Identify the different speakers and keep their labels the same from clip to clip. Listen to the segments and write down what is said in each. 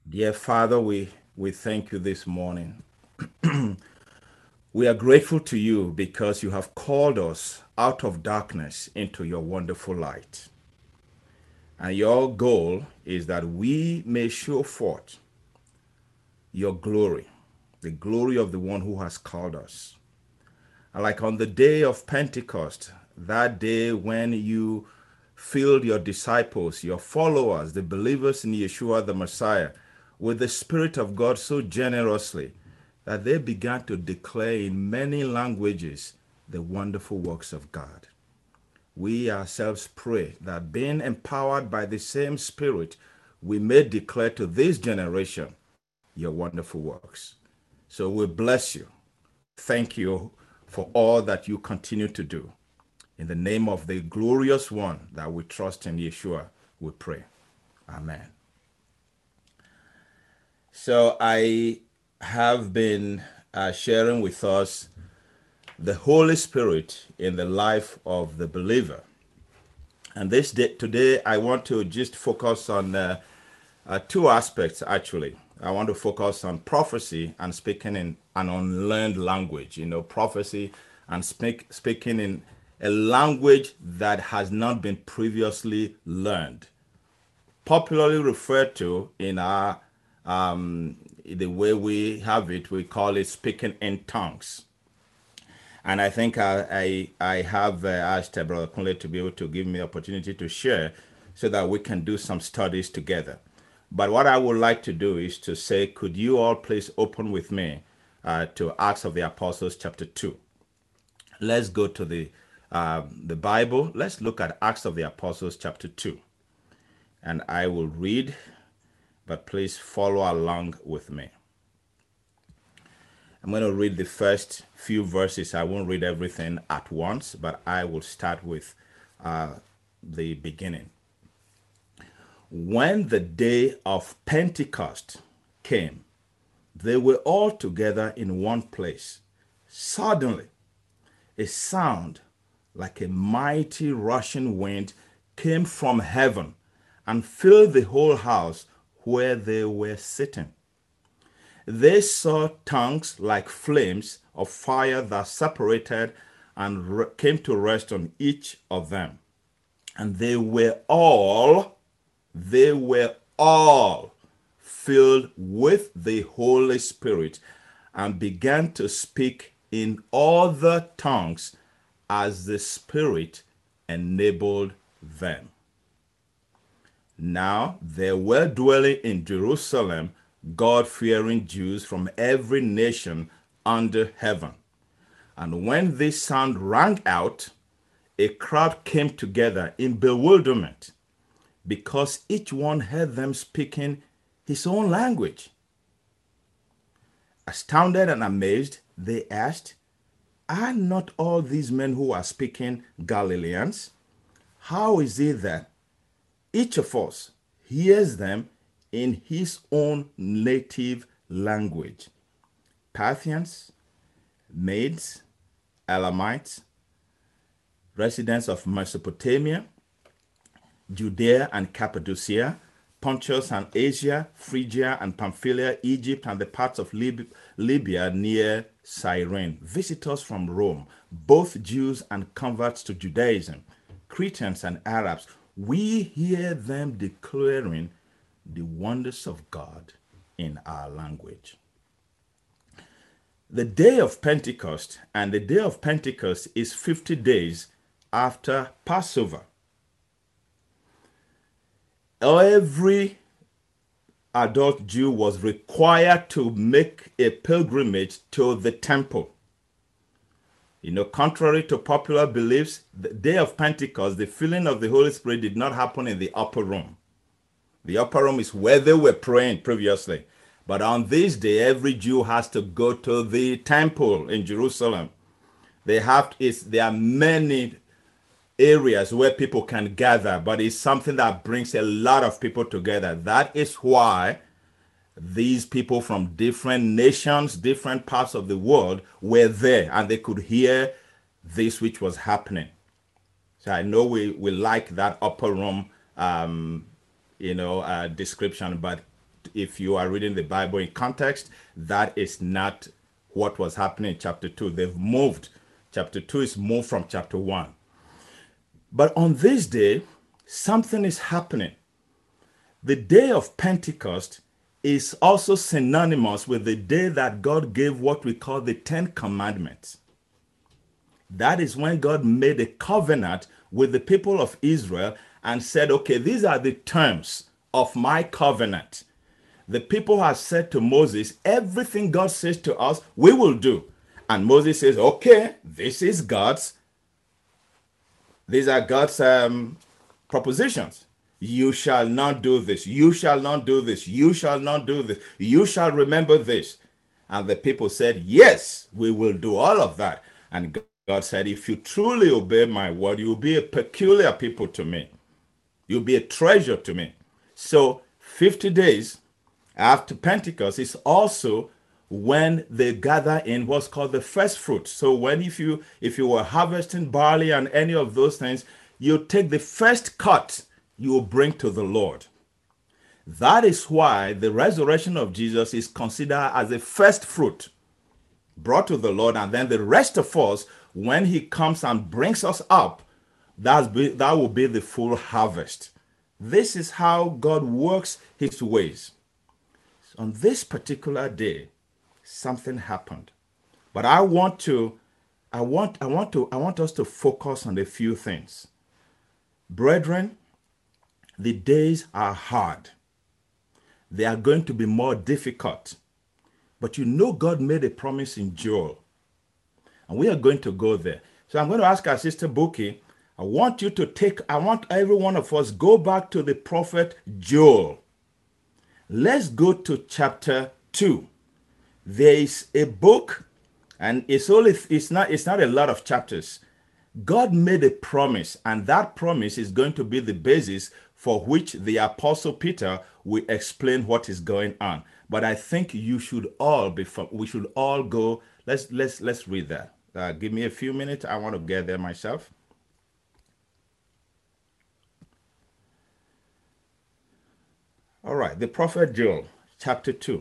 Speaker 1: Dear Father, we thank you this morning. We are grateful to you because you have called us out of darkness into your wonderful light. And your goal is that we may show forth your glory, the glory of the one who has called us. And like on the day of Pentecost, that day when you filled your disciples, your followers, the believers in Yeshua the Messiah, with the Spirit of God so generously that they began to declare in many languages the wonderful works of God. We ourselves pray that being empowered by the same Spirit, we may declare to this generation your wonderful works. So we bless you. Thank you for all that you continue to do. In the name of the glorious one that we trust in Yeshua, we pray. Amen. So I have been sharing with us the Holy Spirit in the life of the believer. And this day, today, I want to just focus on two aspects, actually. I want to focus on prophecy and speaking in an unlearned language, prophecy and speaking in a language that has not been previously learned, popularly referred to in our the way we have it, we call it speaking in tongues. And I think I have asked Brother Kunle to be able to give me the opportunity to share so that we can do some studies together. But what I would like to do is to say, could you all please open with me to Acts of the Apostles chapter 2. Let's go to the Bible. Let's look at Acts of the Apostles chapter 2. And I will read, but please follow along with me. I'm going to read the first few verses. I won't read everything at once, but I will start with the beginning. When the day of Pentecost came, they were all together in one place. Suddenly, a sound like a mighty rushing wind came from heaven and filled the whole house where they were sitting. They saw tongues like flames of fire that separated and came to rest on each of them. And they were all filled with the Holy Spirit and began to speak in other tongues as the Spirit enabled them. Now there were dwelling in Jerusalem God-fearing Jews from every nation under heaven. And when this sound rang out, a crowd came together in bewilderment because each one heard them speaking his own language. Astounded and amazed, they asked, "Are not all these men who are speaking Galileans? How is it that each of us hears them in his own native language?" Parthians, Medes, Elamites, residents of Mesopotamia, Judea and Cappadocia, Pontus and Asia, Phrygia and Pamphylia, Egypt and the parts of Libya near Cyrene, visitors from Rome, both Jews and converts to Judaism, Cretans and Arabs, we hear them declaring the wonders of God in our language. The day of Pentecost, and the day of Pentecost is 50 days after Passover. Every adult Jew was required to make a pilgrimage to the temple. Contrary to popular beliefs, the day of Pentecost, the filling of the Holy Spirit did not happen in the upper room. The upper room is where they were praying previously. But on this day, every Jew has to go to the temple in Jerusalem. There are many areas where people can gather, but it's something that brings a lot of people together. That is why these people from different nations, different parts of the world were there, and they could hear this which was happening. So I know we like that upper room description, but if you are reading the Bible in context, that is not what was happening in chapter 2. They've moved. Chapter 2 is moved from chapter 1. But on this day, something is happening. The day of Pentecost is also synonymous with the day that God gave what we call the Ten Commandments. That is when God made a covenant with the people of Israel and said, okay, these are the terms of my covenant. The people have said to Moses, everything God says to us, we will do. And Moses says, okay, these are God's propositions. You shall not do this. You shall not do this. You shall not do this. You shall remember this. And the people said, yes, we will do all of that. And God said, if you truly obey my word, you'll be a peculiar people to me. You'll be a treasure to me. So 50 days after Pentecost is also when they gather in what's called the first fruit. So when if you were harvesting barley and any of those things, you take the first cut you will bring to the Lord. That is why the resurrection of Jesus is considered as a first fruit brought to the Lord, and then the rest of us, when he comes and brings us up, that will be the full harvest. This is how God works his ways. On this particular day, something happened. But I want us to focus on a few things. Brethren, the days are hard. They are going to be more difficult. But you know God made a promise in Joel. And we are going to go there. So I'm going to ask our sister Buki, I want every one of us go back to the prophet Joel. Let's go to chapter 2. There is a book, and it's not a lot of chapters. God made a promise, and that promise is going to be the basis for which the Apostle Peter will explain what is going on. But I think we should all go. Let's read that. Give me a few minutes. I want to get there myself. All right, the prophet Joel, chapter 2.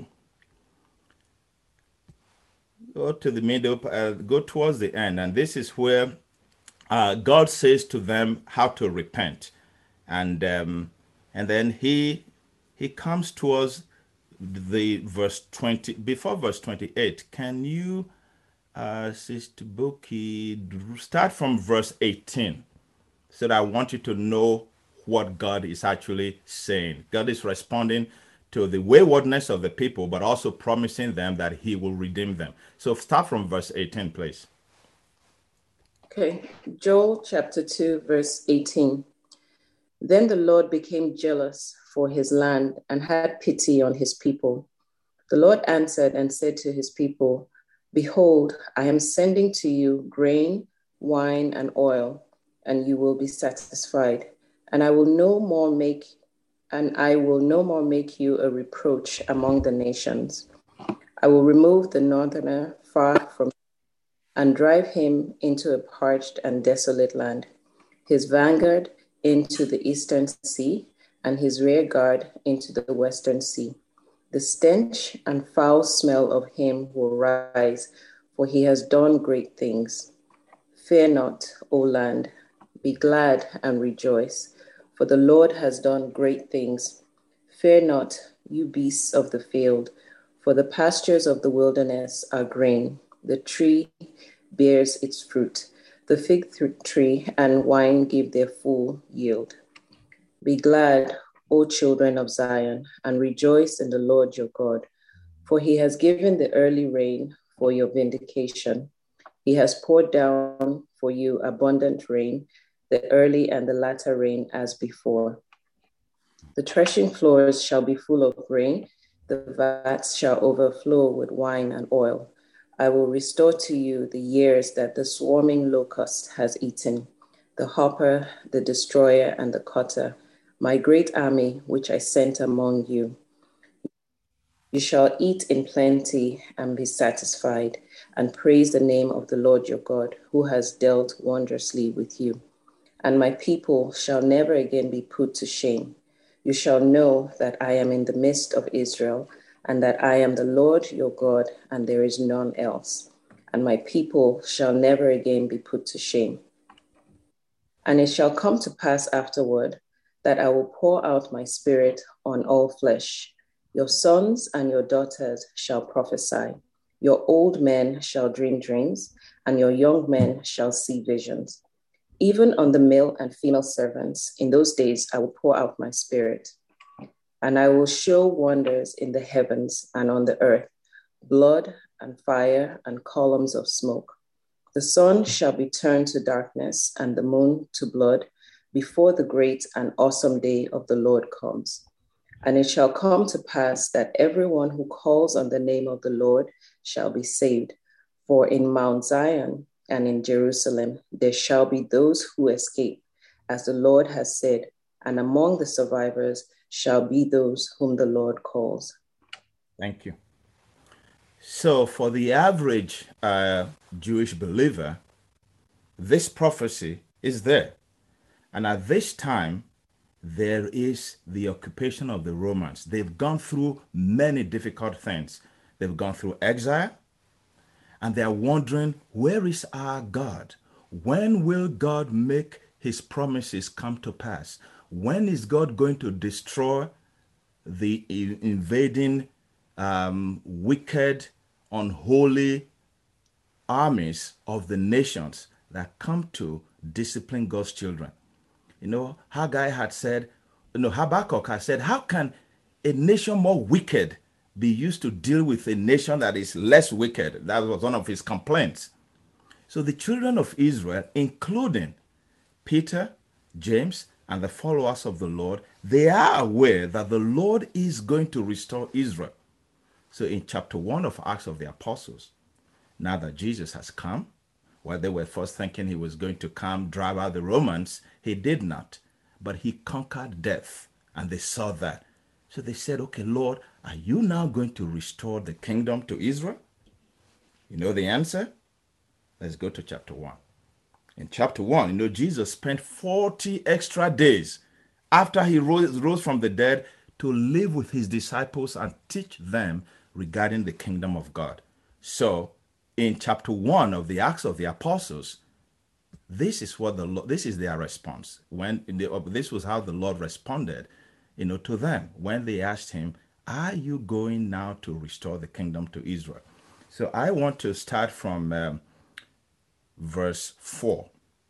Speaker 1: Go to the middle, go towards the end, and this is where God says to them how to repent, and then he comes towards the verse 20 before verse 28. Can you, Sister Buki, start from verse 18, so that I want you to know what God is actually saying. God is responding to the waywardness of the people, but also promising them that he will redeem them. So start from verse 18, please.
Speaker 2: Okay, Joel chapter 2, verse 18. Then the Lord became jealous for his land and had pity on his people. The Lord answered and said to his people, behold, I am sending to you grain, wine, and oil, and you will be satisfied. And I will no more make you a reproach among the nations. I will remove the northerner far from and drive him into a parched and desolate land, his vanguard into the eastern sea, and his rear guard into the western sea. The stench and foul smell of him will rise, for he has done great things. Fear not, O land, be glad and rejoice, for the Lord has done great things. Fear not, you beasts of the field, for the pastures of the wilderness are green. The tree bears its fruit. The fig tree and wine give their full yield. Be glad, O children of Zion, and rejoice in the Lord your God, for he has given the early rain for your vindication. He has poured down for you abundant rain, the early and the latter rain as before. The threshing floors shall be full of grain, the vats shall overflow with wine and oil. I will restore to you the years that the swarming locust has eaten, the hopper, the destroyer, and the cutter, my great army which I sent among you. You shall eat in plenty and be satisfied, and praise the name of the Lord your God, who has dealt wondrously with you. And my people shall never again be put to shame. you shall know that I am in the midst of Israel, and that I am the Lord your God, and there is none else. And my people shall never again be put to shame. And it shall come to pass afterward that I will pour out my spirit on all flesh. Your sons and your daughters shall prophesy. Your old men shall dream dreams, and your young men shall see visions. Even on the male and female servants, in those days I will pour out my spirit. And I will show wonders in the heavens and on the earth, blood and fire and columns of smoke. The sun shall be turned to darkness and the moon to blood before the great and awesome day of the Lord comes. And it shall come to pass that everyone who calls on the name of the Lord shall be saved. For in Mount Zion and in Jerusalem there shall be those who escape, as the Lord has said, and among the survivors shall be those whom the Lord calls.
Speaker 1: Thank you. So for the average Jewish believer, this prophecy is there. And at this time, there is the occupation of the Romans. They've gone through many difficult things. They've gone through exile, and they're wondering, where is our God? When will God make his promises come to pass? When is God going to destroy the invading, wicked, unholy armies of the nations that come to discipline God's children? You know, Haggai had said, Habakkuk had said, how can a nation more wicked be used to deal with a nation that is less wicked? That was one of his complaints. So the children of Israel, including Peter, James, and the followers of the Lord, they are aware that the Lord is going to restore Israel. So in chapter 1 of Acts of the Apostles, now that Jesus has come, while they were first thinking he was going to come drive out the Romans, he did not. But he conquered death, and they saw that. So they said, okay, Lord, are you now going to restore the kingdom to Israel? You know the answer? Let's go to chapter 1. In chapter 1, Jesus spent 40 extra days after he rose from the dead to live with his disciples and teach them regarding the kingdom of God. So in chapter 1 of the Acts of the Apostles, this is what this is their response. This was how the Lord responded, to them when they asked him, "Are you going now to restore the kingdom to Israel?" So I want to start from verse 4.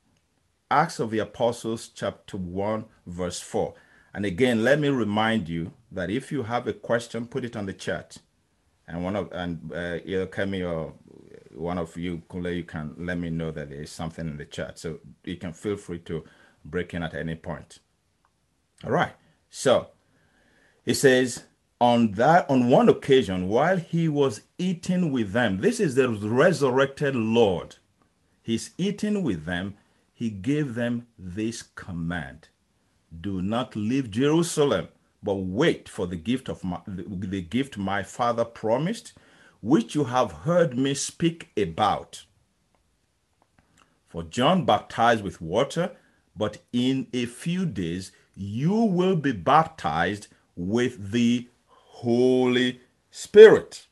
Speaker 1: Acts of the Apostles, chapter 1, verse 4. And again, let me remind you that if you have a question, put it on the chat. And either Kemi or one of you, Kule, you can let me know that there is something in the chat. So you can feel free to break in at any point. All right. So it says, on one occasion, while he was eating with them, this is the resurrected Lord. He's eating with them. He gave them this command: do not leave Jerusalem, but wait for the gift my Father promised, which you have heard me speak about. For John baptized with water, but in a few days you will be baptized with the Holy Spirit.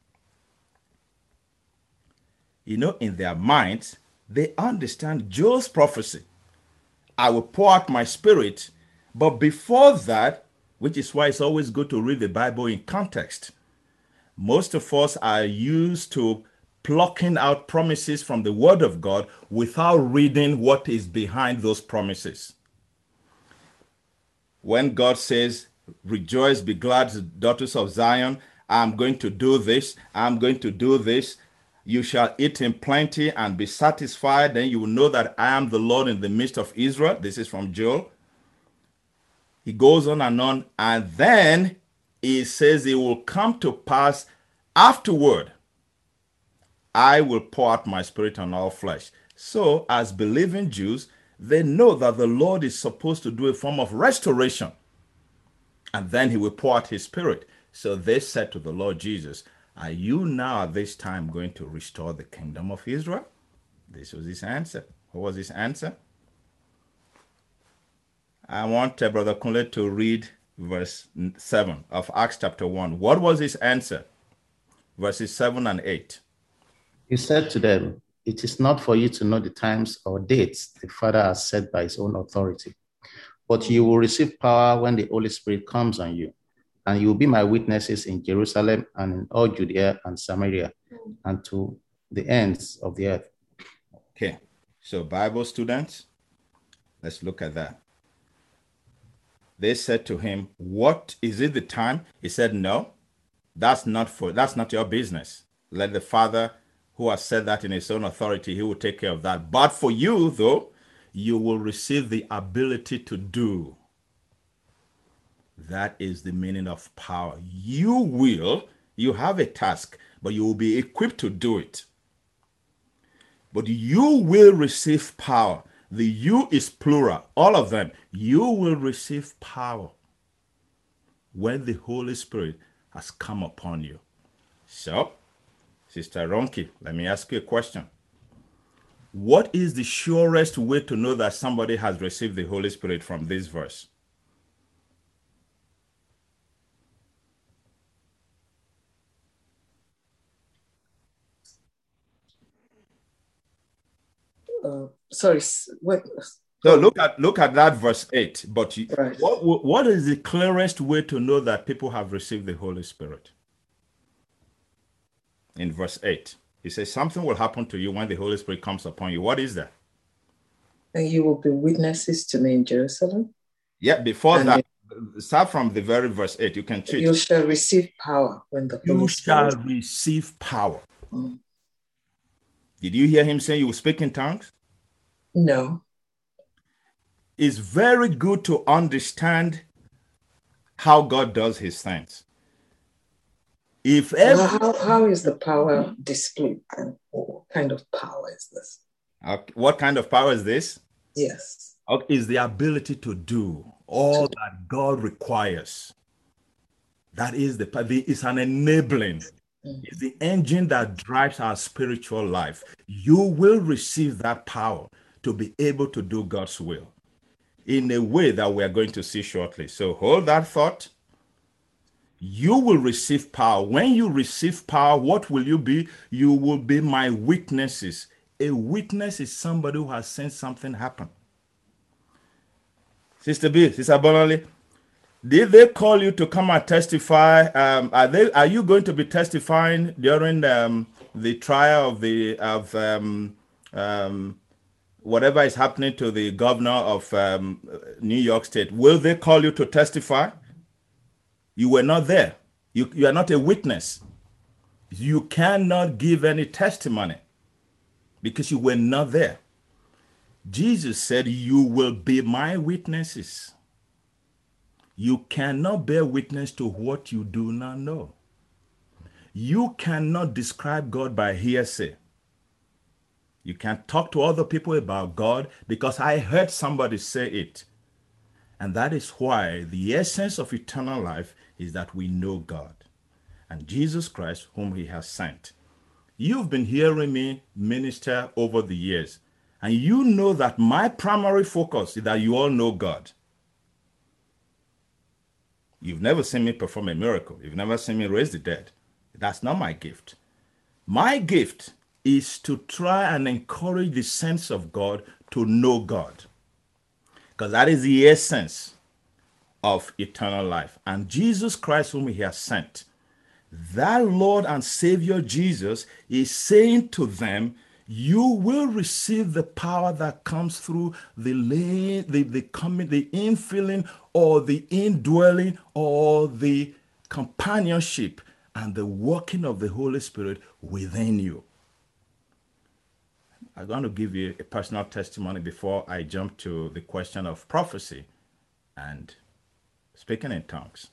Speaker 1: In their minds, they understand Joel's prophecy. I will pour out my spirit. But before that, which is why it's always good to read the Bible in context, most of us are used to plucking out promises from the Word of God without reading what is behind those promises. When God says, rejoice, be glad, daughters of Zion, I'm going to do this, I'm going to do this, you shall eat in plenty and be satisfied, then you will know that I am the Lord in the midst of Israel. This is from Joel. He goes on, and then he says it will come to pass afterward. I will pour out my spirit on all flesh. So, as believing Jews, they know that the Lord is supposed to do a form of restoration. And then he will pour out his spirit. So they said to the Lord Jesus, are you now at this time going to restore the kingdom of Israel? This was his answer. What was his answer? I want Brother Kunle to read verse 7 of Acts chapter 1. What was his answer? Verses 7 and 8.
Speaker 3: He said to them, "It is not for you to know the times or dates the Father has set by his own authority, but you will receive power when the Holy Spirit comes on you, and you will be my witnesses in Jerusalem and in all Judea and Samaria and to the ends of the earth."
Speaker 1: Okay, so Bible students, let's look at that. They said to him, "What is it the time?" He said, "No, that's not your business. Let the Father who has said that in his own authority, he will take care of that. But for you, though, you will receive the ability to do." That is the meaning of power. You have a task, but you will be equipped to do it. But you will receive power. The you is plural, all of them. You will receive power when the Holy Spirit has come upon you. So, Sister Ronki, let me ask you a question. What is the surest way to know that somebody has received the Holy Spirit from this verse?
Speaker 2: Sorry, what?
Speaker 1: So look at that verse 8. But
Speaker 2: Right.
Speaker 1: what is the clearest way to know that people have received the Holy Spirit? In verse 8, he says something will happen to you when the Holy Spirit comes upon you. What is that?
Speaker 2: And you will be witnesses to me in Jerusalem.
Speaker 1: Yeah, before that, start from the very verse 8. You can cheat.
Speaker 2: You shall receive power when the Holy Spirit.
Speaker 1: You shall receive power. Did you hear him say you will speak in tongues?
Speaker 2: No.
Speaker 1: It's very good to understand how God does his things.
Speaker 2: How is the power displayed? And what kind of power is this?
Speaker 1: What kind of power is this?
Speaker 2: Yes.
Speaker 1: Is the ability to do all that God requires. That is it's an enabling. It's the engine that drives our spiritual life. You will receive that power to be able to do God's will in a way that we are going to see shortly. So hold that thought. You will receive power. When you receive power, what will you be? You will be my witnesses. A witness is somebody who has seen something happen. Sister Bonali, did they call you to come and testify? Are you going to be testifying during the trial of whatever is happening to the governor of New York State? Will they call you to testify? You were not there. You are not a witness. You cannot give any testimony because you were not there. Jesus said, "You will be my witnesses." You cannot bear witness to what you do not know. You cannot describe God by hearsay. You can't talk to other people about God because I heard somebody say it. And that is why the essence of eternal life is that we know God and Jesus Christ, whom he has sent. You've been hearing me minister over the years, and you know that my primary focus is that you all know God. You've never seen me perform a miracle. You've never seen me raise the dead. That's not my gift. My gift is to try and encourage the sense of God to know God, because that is the essence of eternal life. And Jesus Christ, whom he has sent, that Lord and Savior Jesus is saying to them, you will receive the power that comes through the infilling or the indwelling or the companionship and the working of the Holy Spirit within you. I'm going to give you a personal testimony before I jump to the question of prophecy and speaking in tongues.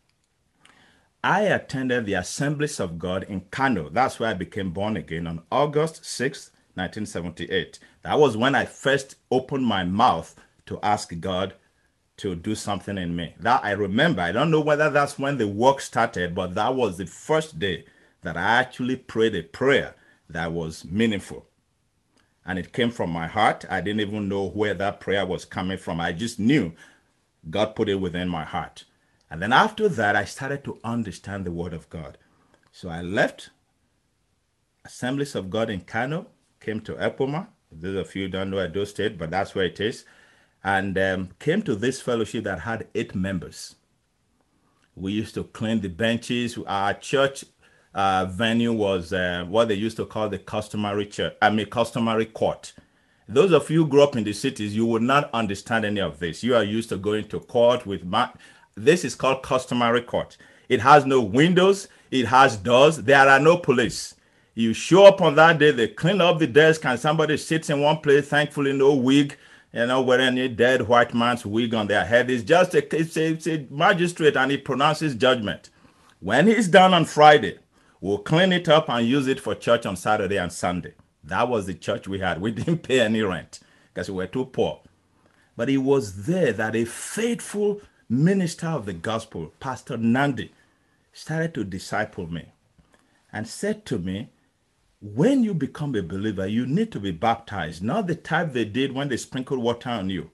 Speaker 1: I attended the Assemblies of God in Kano. That's where I became born again on August 6, 1978. That was when I first opened my mouth to ask God to do something in me. That I remember. I don't know whether that's when the work started, but that was the first day that I actually prayed a prayer that was meaningful. And it came from my heart. I didn't even know where that prayer was coming from. I just knew God put it within my heart. And then after that, I started to understand the Word of God. So I left Assemblies of God in Kano, came to Epoma. Those of you who don't know Edo State, but that's where it is. And came to this fellowship that had 8 members. We used to clean the benches. Our church venue was what they used to call the customary court. Those of you who grew up in the cities, you would not understand any of this. You are used to going to court with this is called customary court. It has no windows. It has doors. There are no police. You show up on that day, they clean up the desk, and somebody sits in one place. Thankfully, no wig, wearing any dead white man's wig on their head. It's just it's a magistrate, and he pronounces judgment. When he's done on Friday, we'll clean it up and use it for church on Saturday and Sunday. That was the church we had. We didn't pay any rent because we were too poor. But it was there that a faithful minister of the gospel, Pastor Nandi, started to disciple me and said to me, when you become a believer, you need to be baptized, not the type they did when they sprinkled water on you.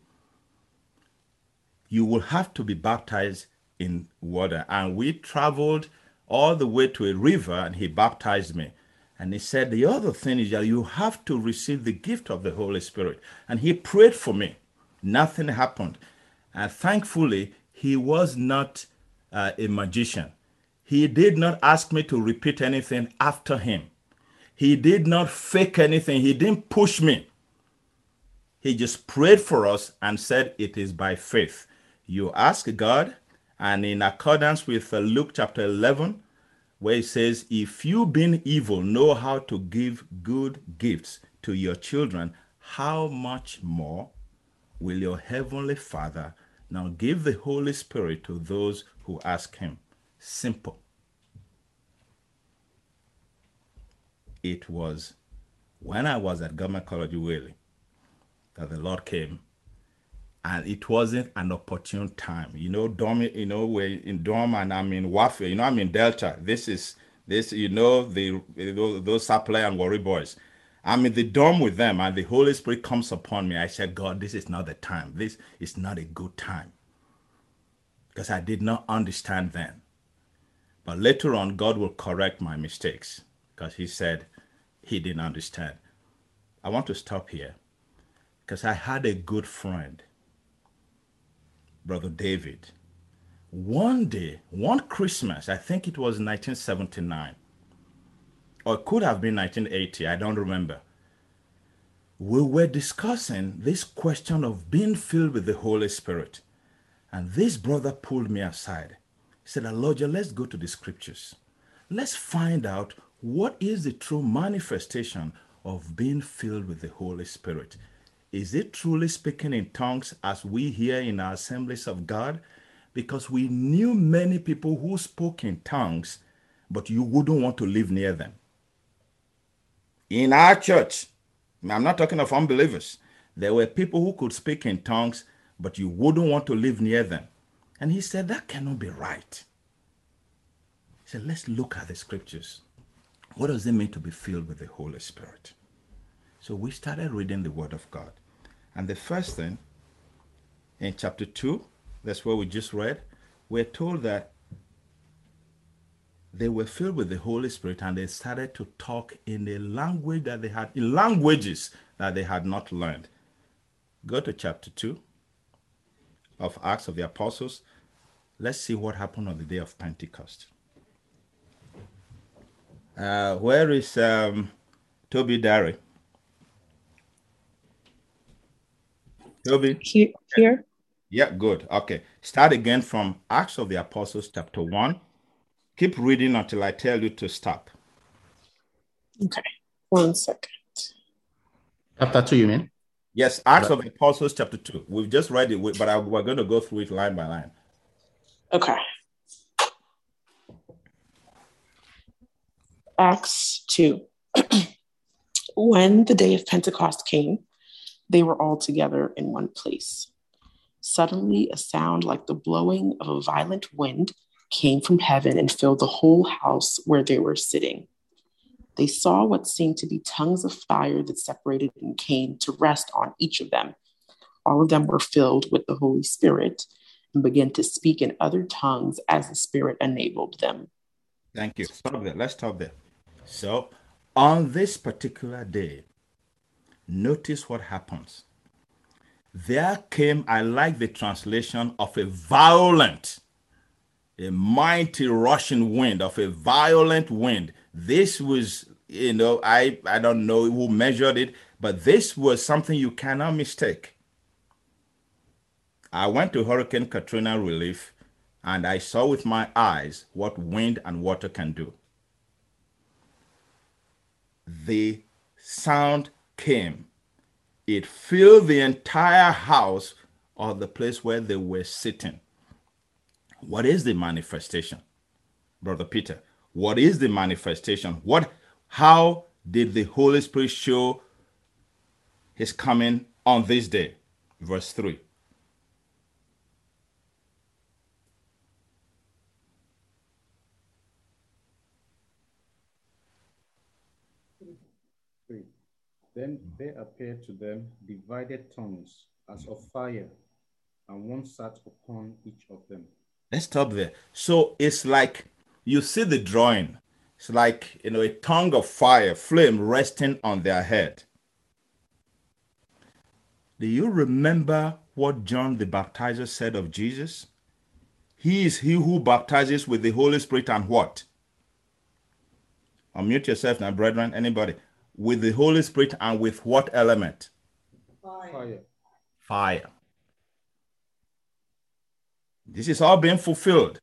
Speaker 1: You will have to be baptized in water. And we traveled all the way to a river, and he baptized me. And he said, the other thing is that you have to receive the gift of the Holy Spirit. And he prayed for me. Nothing happened. And thankfully, he was not a magician. He did not ask me to repeat anything after him. He did not fake anything. He didn't push me. He just prayed for us and said, it is by faith. You ask God, and in accordance with Luke chapter 11, where it says, if you being evil know how to give good gifts to your children, how much more will your heavenly Father now give the Holy Spirit to those who ask him? Simple. It was when I was at Government College Whaley that the Lord came, and it wasn't an opportune time. We're in dorm, and I'm in warfare. I'm in Delta. Those supply and worry boys. I'm in the dorm with them, and the Holy Spirit comes upon me. I said, God, this is not the time. This is not a good time. Because I did not understand then. But later on, God will correct my mistakes, because he said he didn't understand. I want to stop here because I had a good friend, Brother David. One day, one Christmas, I think it was 1979, or it could have been 1980, I don't remember. We were discussing this question of being filled with the Holy Spirit. And this brother pulled me aside. He said, Aloja, let's go to the scriptures. Let's find out what is the true manifestation of being filled with the Holy Spirit. Is it truly speaking in tongues as we hear in our Assemblies of God? Because we knew many people who spoke in tongues, but you wouldn't want to live near them. In our church, I'm not talking of unbelievers, there were people who could speak in tongues, but you wouldn't want to live near them. And he said, that cannot be right. He said, let's look at the scriptures. What does it mean to be filled with the Holy Spirit? So we started reading the Word of God. And the first thing, in chapter 2, that's where we just read, we're told that they were filled with the Holy Spirit, and they started to talk in in languages that they had not learned. Go to chapter 2 of Acts of the Apostles. Let's see what happened on the day of Pentecost. Where is Toby Derry? Toby?
Speaker 4: Here.
Speaker 1: Yeah, good. Okay. Start again from Acts of the Apostles, chapter 1. Keep reading until I tell you to stop.
Speaker 4: Okay. 1 second.
Speaker 3: Chapter 2, you mean?
Speaker 1: Yes, Acts of the Apostles, chapter 2. We've just read it, but we're going to go through it line by line.
Speaker 4: Okay. Acts 2. When the day of Pentecost came, they were all together in one place. Suddenly, a sound like the blowing of a violent wind came from heaven and filled the whole house where they were sitting. They saw what seemed to be tongues of fire that separated and came to rest on each of them. All of them were filled with the Holy Spirit and began to speak in other tongues as the Spirit enabled them.
Speaker 1: Thank you. Stop there. Let's stop there. So, on this particular day, notice what happens. There came, I like the translation of a mighty rushing wind, of a violent wind. This was, I don't know who measured it, but this was something you cannot mistake. I went to Hurricane Katrina relief, and I saw with my eyes what wind and water can do. The sound came. It filled the entire house or the place where they were sitting. What is the manifestation, Brother Peter? What is the manifestation? How did the Holy Spirit show his coming on this day? Verse 3.
Speaker 3: Then there appeared to them divided tongues as of fire, and one sat upon each of them.
Speaker 1: Let's stop there. So it's like, you see the drawing. It's like, a tongue of fire, flame resting on their head. Do you remember what John the Baptizer said of Jesus? He is he who baptizes with the Holy Spirit and what? Unmute yourself now, brethren. Anybody? With the Holy Spirit and with what element? Fire. This is all being fulfilled.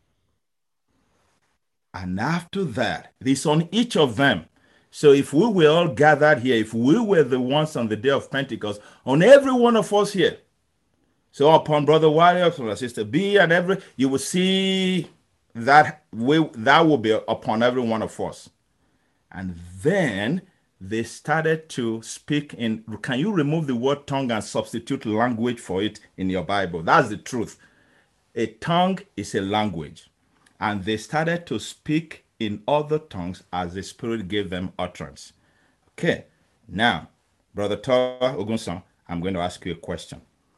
Speaker 1: And after that, it is on each of them. So if we were all gathered here, if we were the ones on the day of Pentecost, on every one of us here, so upon Brother Wiley, upon Sister B, and you will see that will be upon every one of us. And then they started to speak in, can you remove the word tongue and substitute language for it in your Bible? That's the truth. A tongue is a language. And they started to speak in other tongues as the Spirit gave them utterance. Okay, now, Brother Tola Ogunson, I'm going to ask you a question.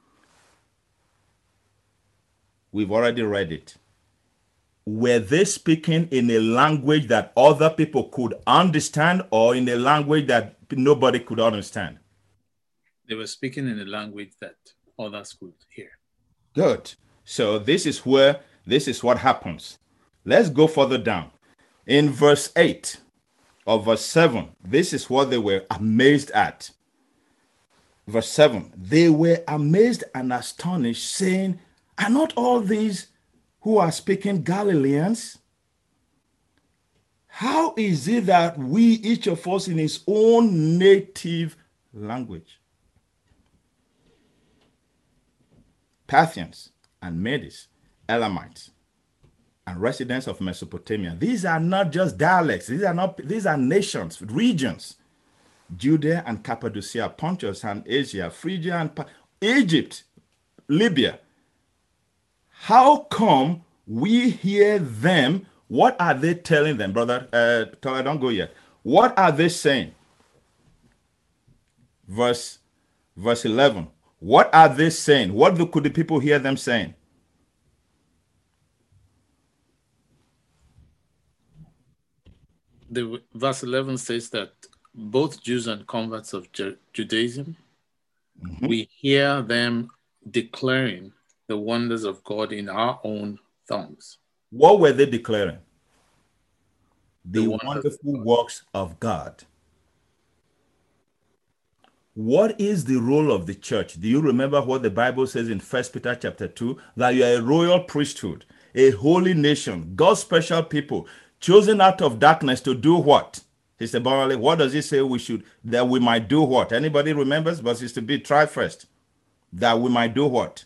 Speaker 1: We've already read it. Were they speaking in a language that other people could understand, or in a language that nobody could understand?
Speaker 5: They were speaking in a language that others could hear.
Speaker 1: Good. So this is what happens. Let's go further down. In verse 8 of verse 7, this is what they were amazed at. Verse 7, they were amazed and astonished, saying, are not all these who are speaking Galileans? How is it that we, each of us in his own native language? Parthians and Medes, Elamites, and residents of Mesopotamia. These are not just dialects. These are nations, regions. Judea and Cappadocia, Pontus and Asia, Phrygia and Egypt, Libya. How come we hear them? What are they telling them, brother? Don't go yet. What are they saying? Verse 11. What are they saying? What could the people hear them saying?
Speaker 5: Verse 11 says that both Jews and converts of Judaism, we hear them declaring the wonders of God in our own tongues.
Speaker 1: What were they declaring? The wonderful works of God. What is the role of the church? Do you remember what the Bible says in 1 Peter chapter 2? That you are a royal priesthood, a holy nation, God's special people, chosen out of darkness to do what? Sister Barley, what does he say that we might do what? Anybody remembers? But Sister B, try first. That we might do what?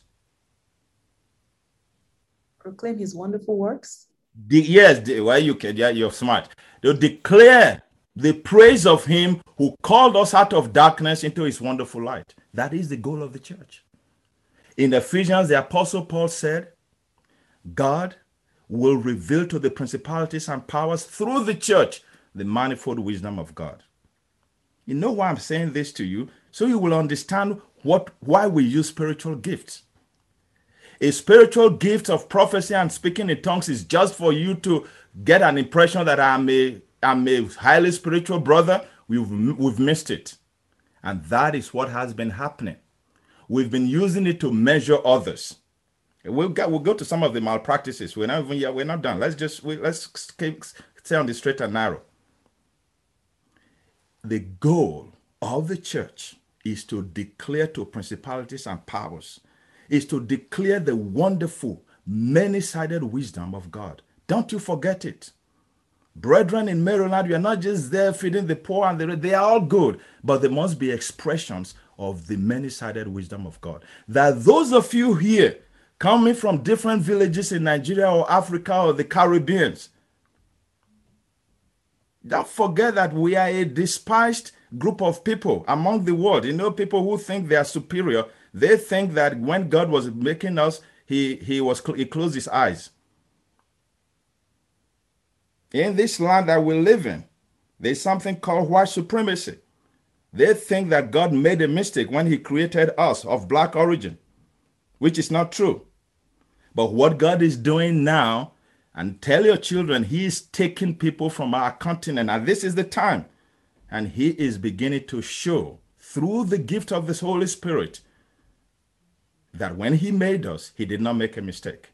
Speaker 6: Proclaim his wonderful works.
Speaker 1: You're smart. To declare the praise of him who called us out of darkness into his wonderful light. That is the goal of the church. In Ephesians, the Apostle Paul said, God will reveal to the principalities and powers through the church the manifold wisdom of God. You know why I'm saying this to you? So you will understand why we use spiritual gifts. A spiritual gift of prophecy and speaking in tongues is just for you to get an impression that I'm a highly spiritual brother. We've missed it. And that is what has been happening. We've been using it to measure others. We'll go to some of the malpractices. We're not even yet. We're not done. Let's stay on the straight and narrow. The goal of the church is to declare to principalities and powers, is to declare the wonderful, many-sided wisdom of God. Don't you forget it. Brethren in Maryland, we are not just there feeding the poor and the rich. They are all good, but there must be expressions of the many-sided wisdom of God. That those of you here coming from different villages in Nigeria or Africa or the Caribbean, don't forget that we are a despised group of people among the world. You know, people who think they are superior, they think that when God was making us, he closed his eyes. In this land that we live in, there's something called white supremacy. They think that God made a mistake when he created us of black origin, which is not true. But what God is doing now, and tell your children, he is taking people from our continent, and this is the time. And he is beginning to show through the gift of this Holy Spirit that when he made us, he did not make a mistake.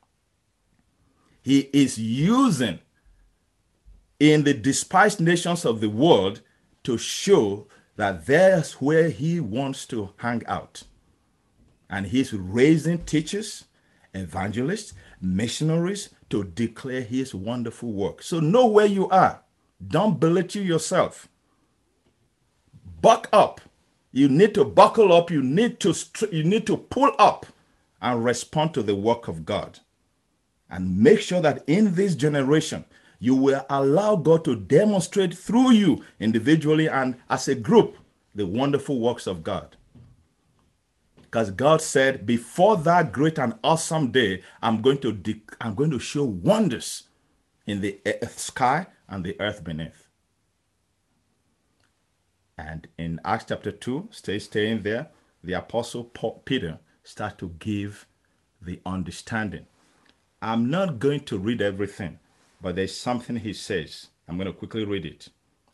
Speaker 1: He is using in the despised nations of the world to show that there's where he wants to hang out. And he's raising teachers, evangelists, missionaries to declare his wonderful work. So know where you are. Don't belittle yourself. Buck up. You need to buckle up. You need to pull up and respond to the work of God. And make sure that in this generation, you will allow God to demonstrate through you individually and as a group the wonderful works of God. Because God said, before that great and awesome day, I'm going to show wonders in the sky and the earth beneath. And in Acts chapter 2, staying there, the apostle Peter starts to give the understanding. I'm not going to read everything, but there's something he says. I'm going to quickly read it.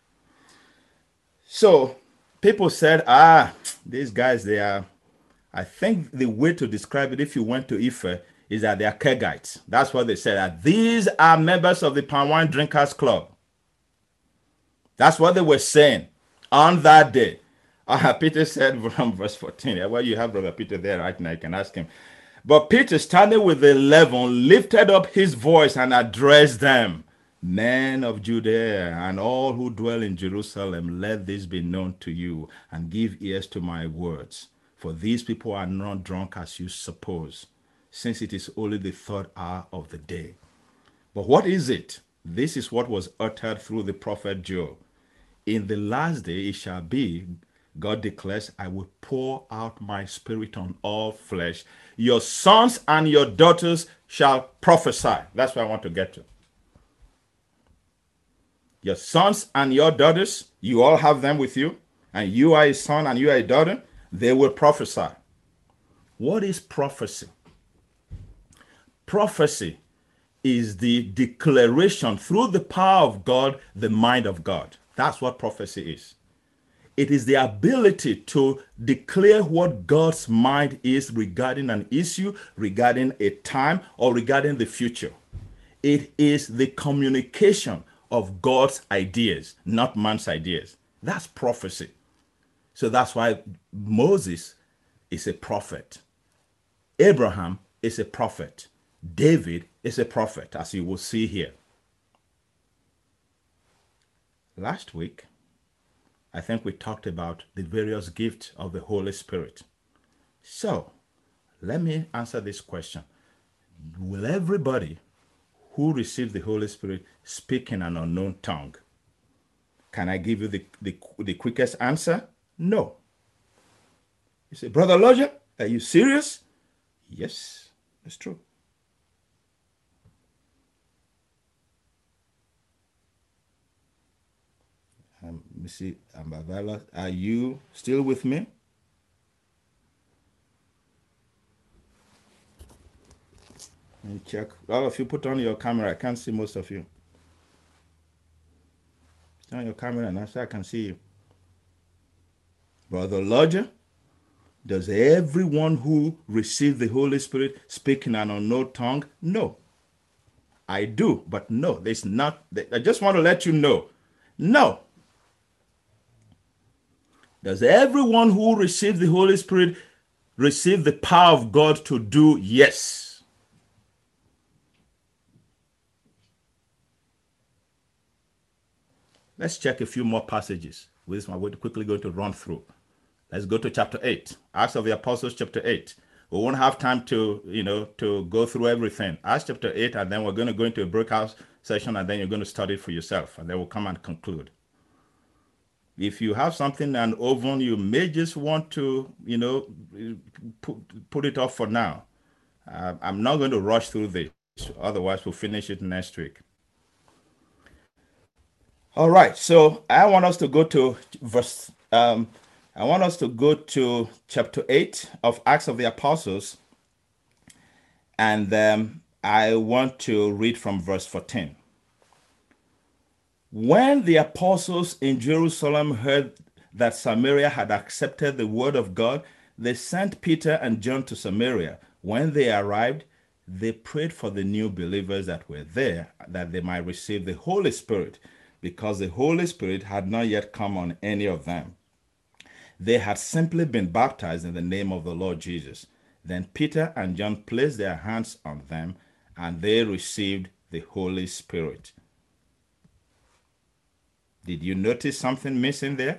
Speaker 1: So people said, these guys, I think the way to describe it, if you went to Ife, is that they are Kegites. That's what they said. That these are members of the Palm Wine Drinkers Club. That's what they were saying on that day. Peter said from verse 14. Well, you have Brother Peter there right now. You can ask him. But Peter, standing with the 11, lifted up his voice and addressed them. Men of Judea and all who dwell in Jerusalem, let this be known to you and give ears to my words. For these people are not drunk as you suppose, since it is only the third hour of the day. But what is it? This is what was uttered through the prophet Joel. In the last day it shall be, God declares, I will pour out my spirit on all flesh. Your sons and your daughters shall prophesy. That's what I want to get to. Your sons and your daughters, you all have them with you, and you are a son and you are a daughter, they will prophesy. What is prophecy? Prophecy is the declaration through the power of God, the mind of God. That's what prophecy is. It is the ability to declare what God's mind is regarding an issue, regarding a time, or regarding the future. It is the communication of God's ideas, not man's ideas. That's prophecy. So that's why Moses is a prophet. Abraham is a prophet. David is a prophet, as you will see here. Last week, I think we talked about the various gifts of the Holy Spirit. So, let me answer this question. Will everybody who received the Holy Spirit speak in an unknown tongue? Can I give you the quickest answer? No. You say, Brother Loja, are you serious? Yes, it's true. Let me see, Ambavala, are you still with me? Let me check. All of you put on your camera. I can't see most of you. Put on your camera now so I can see you. Brother Lodger, does everyone who received the Holy Spirit speak in an unknown tongue? No. I do, but no, there's not. I just want to let you know. No. Does everyone who received the Holy Spirit receive the power of God to do? Yes. Let's check a few more passages. With this one, we're quickly going to run through. Let's go to chapter 8. Acts of the Apostles, chapter 8. We won't have time to go through everything. Acts chapter 8, and then we're going to go into a breakout session, and then you're going to study it for yourself, and then we'll come and conclude. If you have something and oven, you may just want to, put it off for now. I'm not going to rush through this. Otherwise, we'll finish it next week. All right. So I want us to go to chapter 8 of Acts of the Apostles. And I want to read from verse 14. When the apostles in Jerusalem heard that Samaria had accepted the word of God, they sent Peter and John to Samaria. When they arrived, they prayed for the new believers that were there, that they might receive the Holy Spirit, because the Holy Spirit had not yet come on any of them. They had simply been baptized in the name of the Lord Jesus. Then Peter and John placed their hands on them, and they received the Holy Spirit. Did you notice something missing there?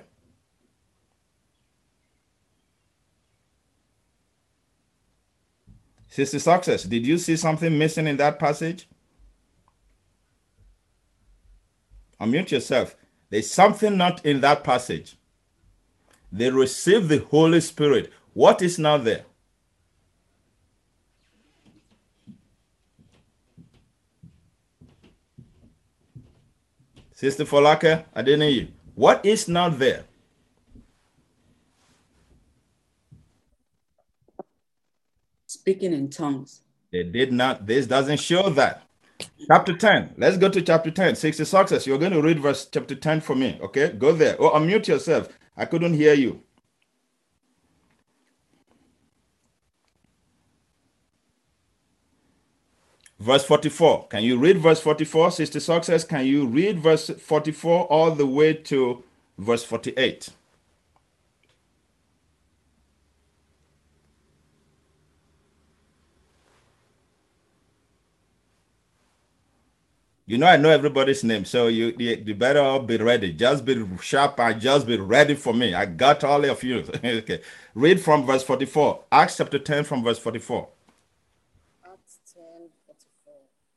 Speaker 1: Sister Success, did you see something missing in that passage? Unmute yourself. There's something not in that passage. They received the Holy Spirit. What is not there? Sister Folake, I didn't hear you. What is not there?
Speaker 7: Speaking in tongues.
Speaker 1: They did not. This doesn't show that. Chapter 10. Let's go to chapter 10. 60 Success. You're going to read chapter 10 for me. Okay? Go there. Oh, unmute yourself. I couldn't hear you. Verse 44. Can you read verse 44? Sister Success, can you read verse 44 all the way to verse 48? I know everybody's name, so you better all be ready. Just be sharp and just be ready for me. I got all of you. Okay. Read from verse 44. Acts chapter 10 from verse 44.
Speaker 2: Acts 10, 44.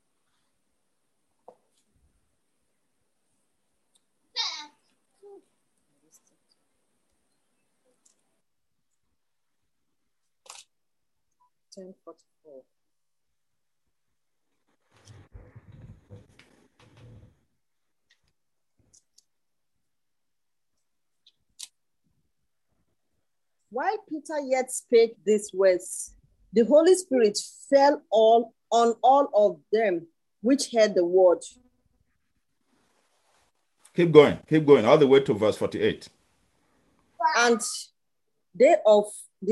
Speaker 8: While Peter yet spake these words, the Holy Spirit fell on all of them which heard the word.
Speaker 1: Keep going, all the way to verse 48.
Speaker 8: And they of the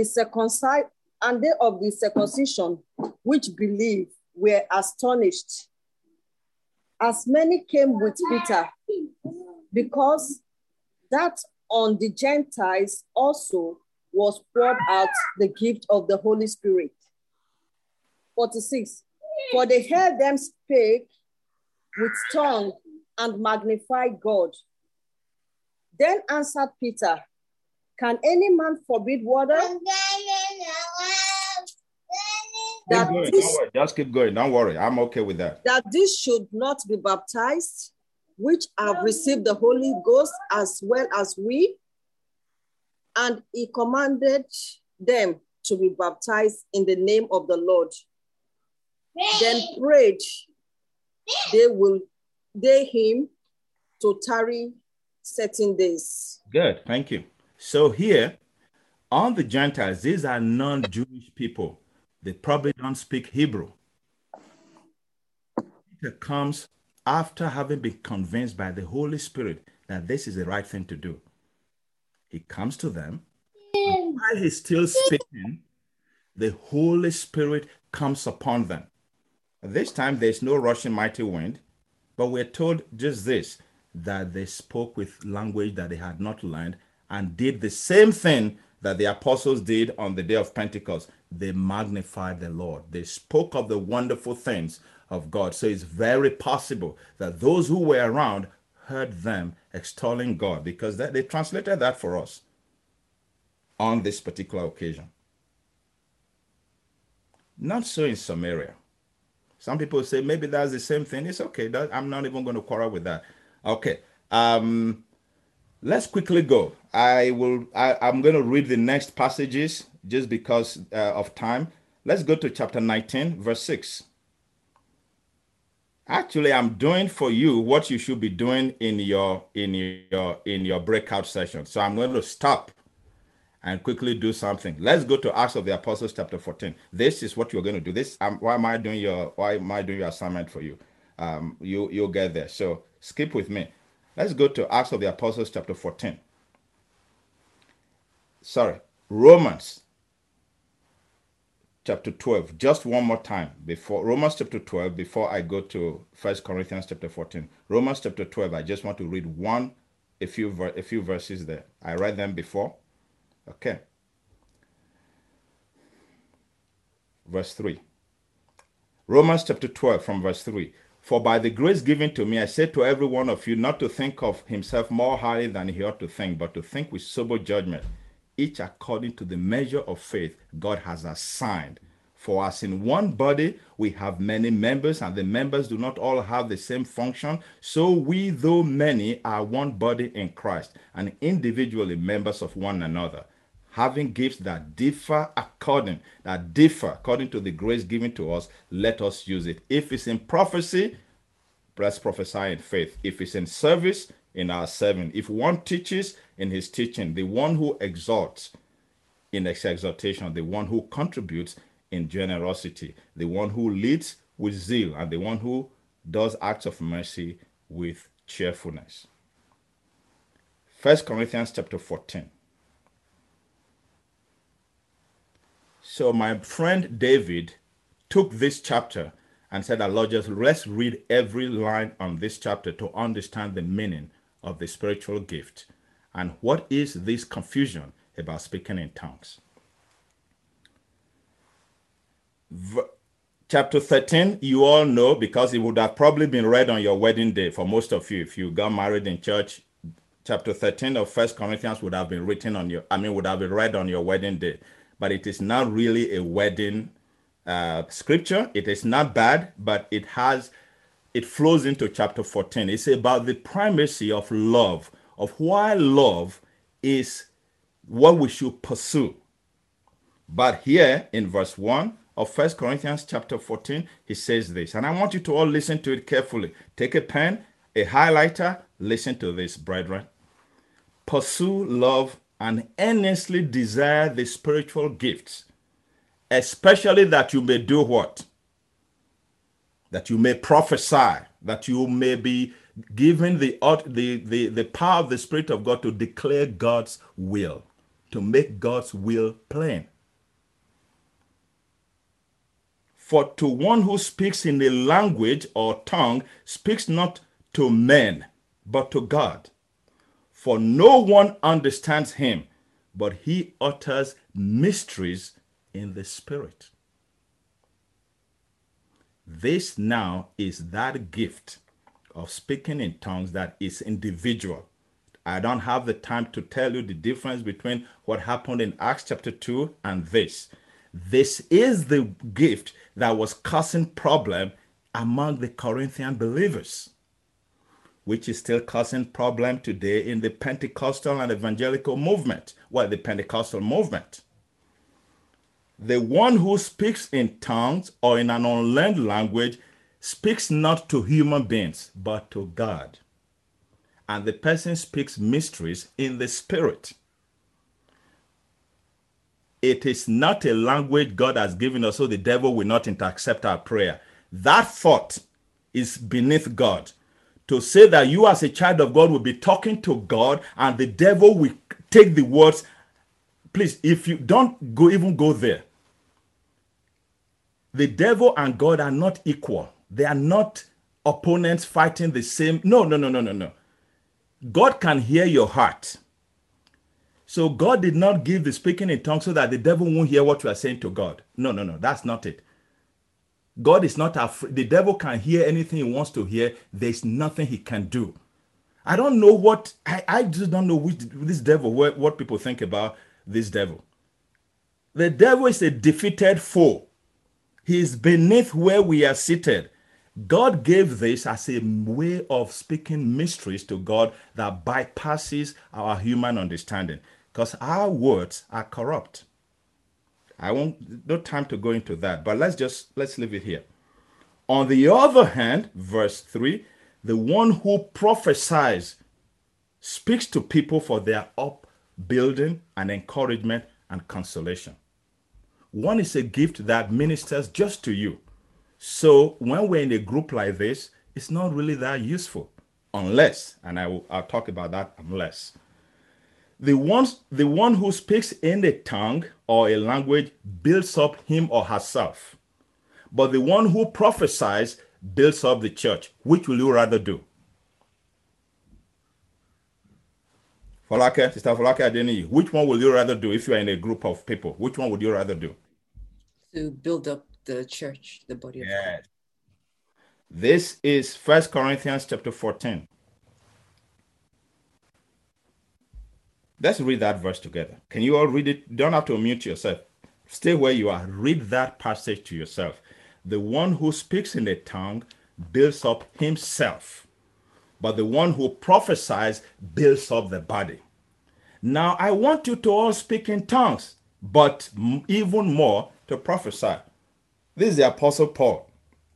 Speaker 8: circumcision which believed were astonished, as many came with Peter, because that on the Gentiles also was poured out the gift of the Holy Spirit. 46. For they heard them speak with tongue and magnify God. Then answered Peter, can any man forbid water?
Speaker 1: Just keep going. Don't worry. I'm okay with that.
Speaker 8: That this should not be baptized, which have received the Holy Ghost as well as we. And he commanded them to be baptized in the name of the Lord. Then prayed they him to tarry certain days.
Speaker 1: Good, thank you. So here, on the Gentiles, these are non-Jewish people. They probably don't speak Hebrew. teacher comes after having been convinced by the Holy Spirit that this is the right thing to do. He comes to them, and while he's still speaking, the Holy Spirit comes upon them. This time, there's no rushing mighty wind, but we're told just this, that they spoke with language that they had not learned and did the same thing that the apostles did on the day of Pentecost. They magnified the Lord. They spoke of the wonderful things of God. So it's very possible that those who were around heard them extolling God, because they translated that for us on this particular occasion. Not so in Samaria. Some people say maybe that's the same thing. It's okay. I'm not even going to quarrel with that. Okay. Let's quickly go. I'm going to read the next passages just because of time. Let's go to chapter 19, verse 6. Actually, I'm doing for you what you should be doing in your breakout session. So I'm going to stop and quickly do something. Let's go to Acts of the Apostles chapter 14. This is what you're going to do. This why am I doing your assignment for you? You'll get there. So skip with me. Let's go to Acts of the Apostles chapter 14. Romans chapter 12. Just one more time before Romans chapter 12, before I go to 1 Corinthians chapter 14. Romans chapter 12, I just want to read a few verses there. I read them before. Okay. Verse 3. Romans chapter 12 from verse 3. For by the grace given to me, I say to every one of you not to think of himself more highly than he ought to think, but to think with sober judgment, each according to the measure of faith God has assigned. For as in one body we have many members, and the members do not all have the same function, so we, though many, are one body in Christ, and individually members of one another, having gifts that differ according to the grace given to us, let us use it. If it's in prophecy, let's prophesy in faith. If it's in service, in our serving. If one teaches, in his teaching. The one who exalts, in his exhortation. The one who contributes, in generosity. The one who leads, with zeal. And the one who does acts of mercy, with cheerfulness. 1 Corinthians chapter 14. So my friend David took this chapter and said, Lord, let's read every line on this chapter to understand the meaning of the spiritual gift and what is this confusion about speaking in tongues. Chapter 13, you all know, because it would have probably been read on your wedding day for most of you. If you got married in church, chapter 13 of 1 Corinthians would have been read on your wedding day. But it is not really a wedding scripture. It is not bad, but it flows into chapter 14. It's about the primacy of love, of why love is what we should pursue. But here in verse 1 of 1 Corinthians chapter 14, he says this, and I want you to all listen to it carefully. Take a pen, a highlighter, listen to this, brethren. Pursue love and earnestly desire the spiritual gifts, especially that you may do what? That you may prophesy, that you may be given the power of the Spirit of God to declare God's will, to make God's will plain. For to one who speaks in a language or tongue speaks not to men, but to God. For no one understands him, but he utters mysteries in the Spirit. This now is that gift of speaking in tongues that is individual. I don't have the time to tell you the difference between what happened in Acts chapter 2 and this. This is the gift that was causing problem among the Corinthian believers, which is still causing problem today in the Pentecostal and evangelical movement. Well, the Pentecostal movement. The one who speaks in tongues or in an unlearned language speaks not to human beings, but to God. And the person speaks mysteries in the Spirit. It is not a language God has given us, so the devil will not accept our prayer. That thought is beneath God. To say that you as a child of God will be talking to God and the devil will take the words. Please, if you don't even go there. The devil and God are not equal. They are not opponents fighting the same. No. God can hear your heart. So God did not give the speaking in tongues so that the devil won't hear what you are saying to God. No. That's not it. God is not afraid. The devil can hear anything he wants to hear. There's nothing he can do. I don't know what, I just don't know this devil, what people think about this devil. The devil is a defeated foe. He is beneath where we are seated. God gave this as a way of speaking mysteries to God that bypasses our human understanding, because our words are corrupt. I won't, no time to go into that, but let's leave it here. On the other hand, verse 3, the one who prophesies speaks to people for their upbuilding and encouragement and consolation. One is a gift that ministers just to you. So when we're in a group like this, it's not really that useful, unless, and I'll talk about that unless. The one who speaks in a tongue or a language builds up him or herself. But the one who prophesies builds up the church. Which will you rather do? Folake, Sister Folake Adeniyi, which one will you rather do if you are in a group of people? Which one would you rather do?
Speaker 7: To build up the church, the body of God.
Speaker 1: This is 1 Corinthians chapter 14. Let's read that verse together. Can you all read it? You don't have to mute yourself. Stay where you are. Read that passage to yourself. The one who speaks in a tongue builds up himself, but the one who prophesies builds up the body. Now, I want you to all speak in tongues, but even more to prophesy. This is the Apostle Paul.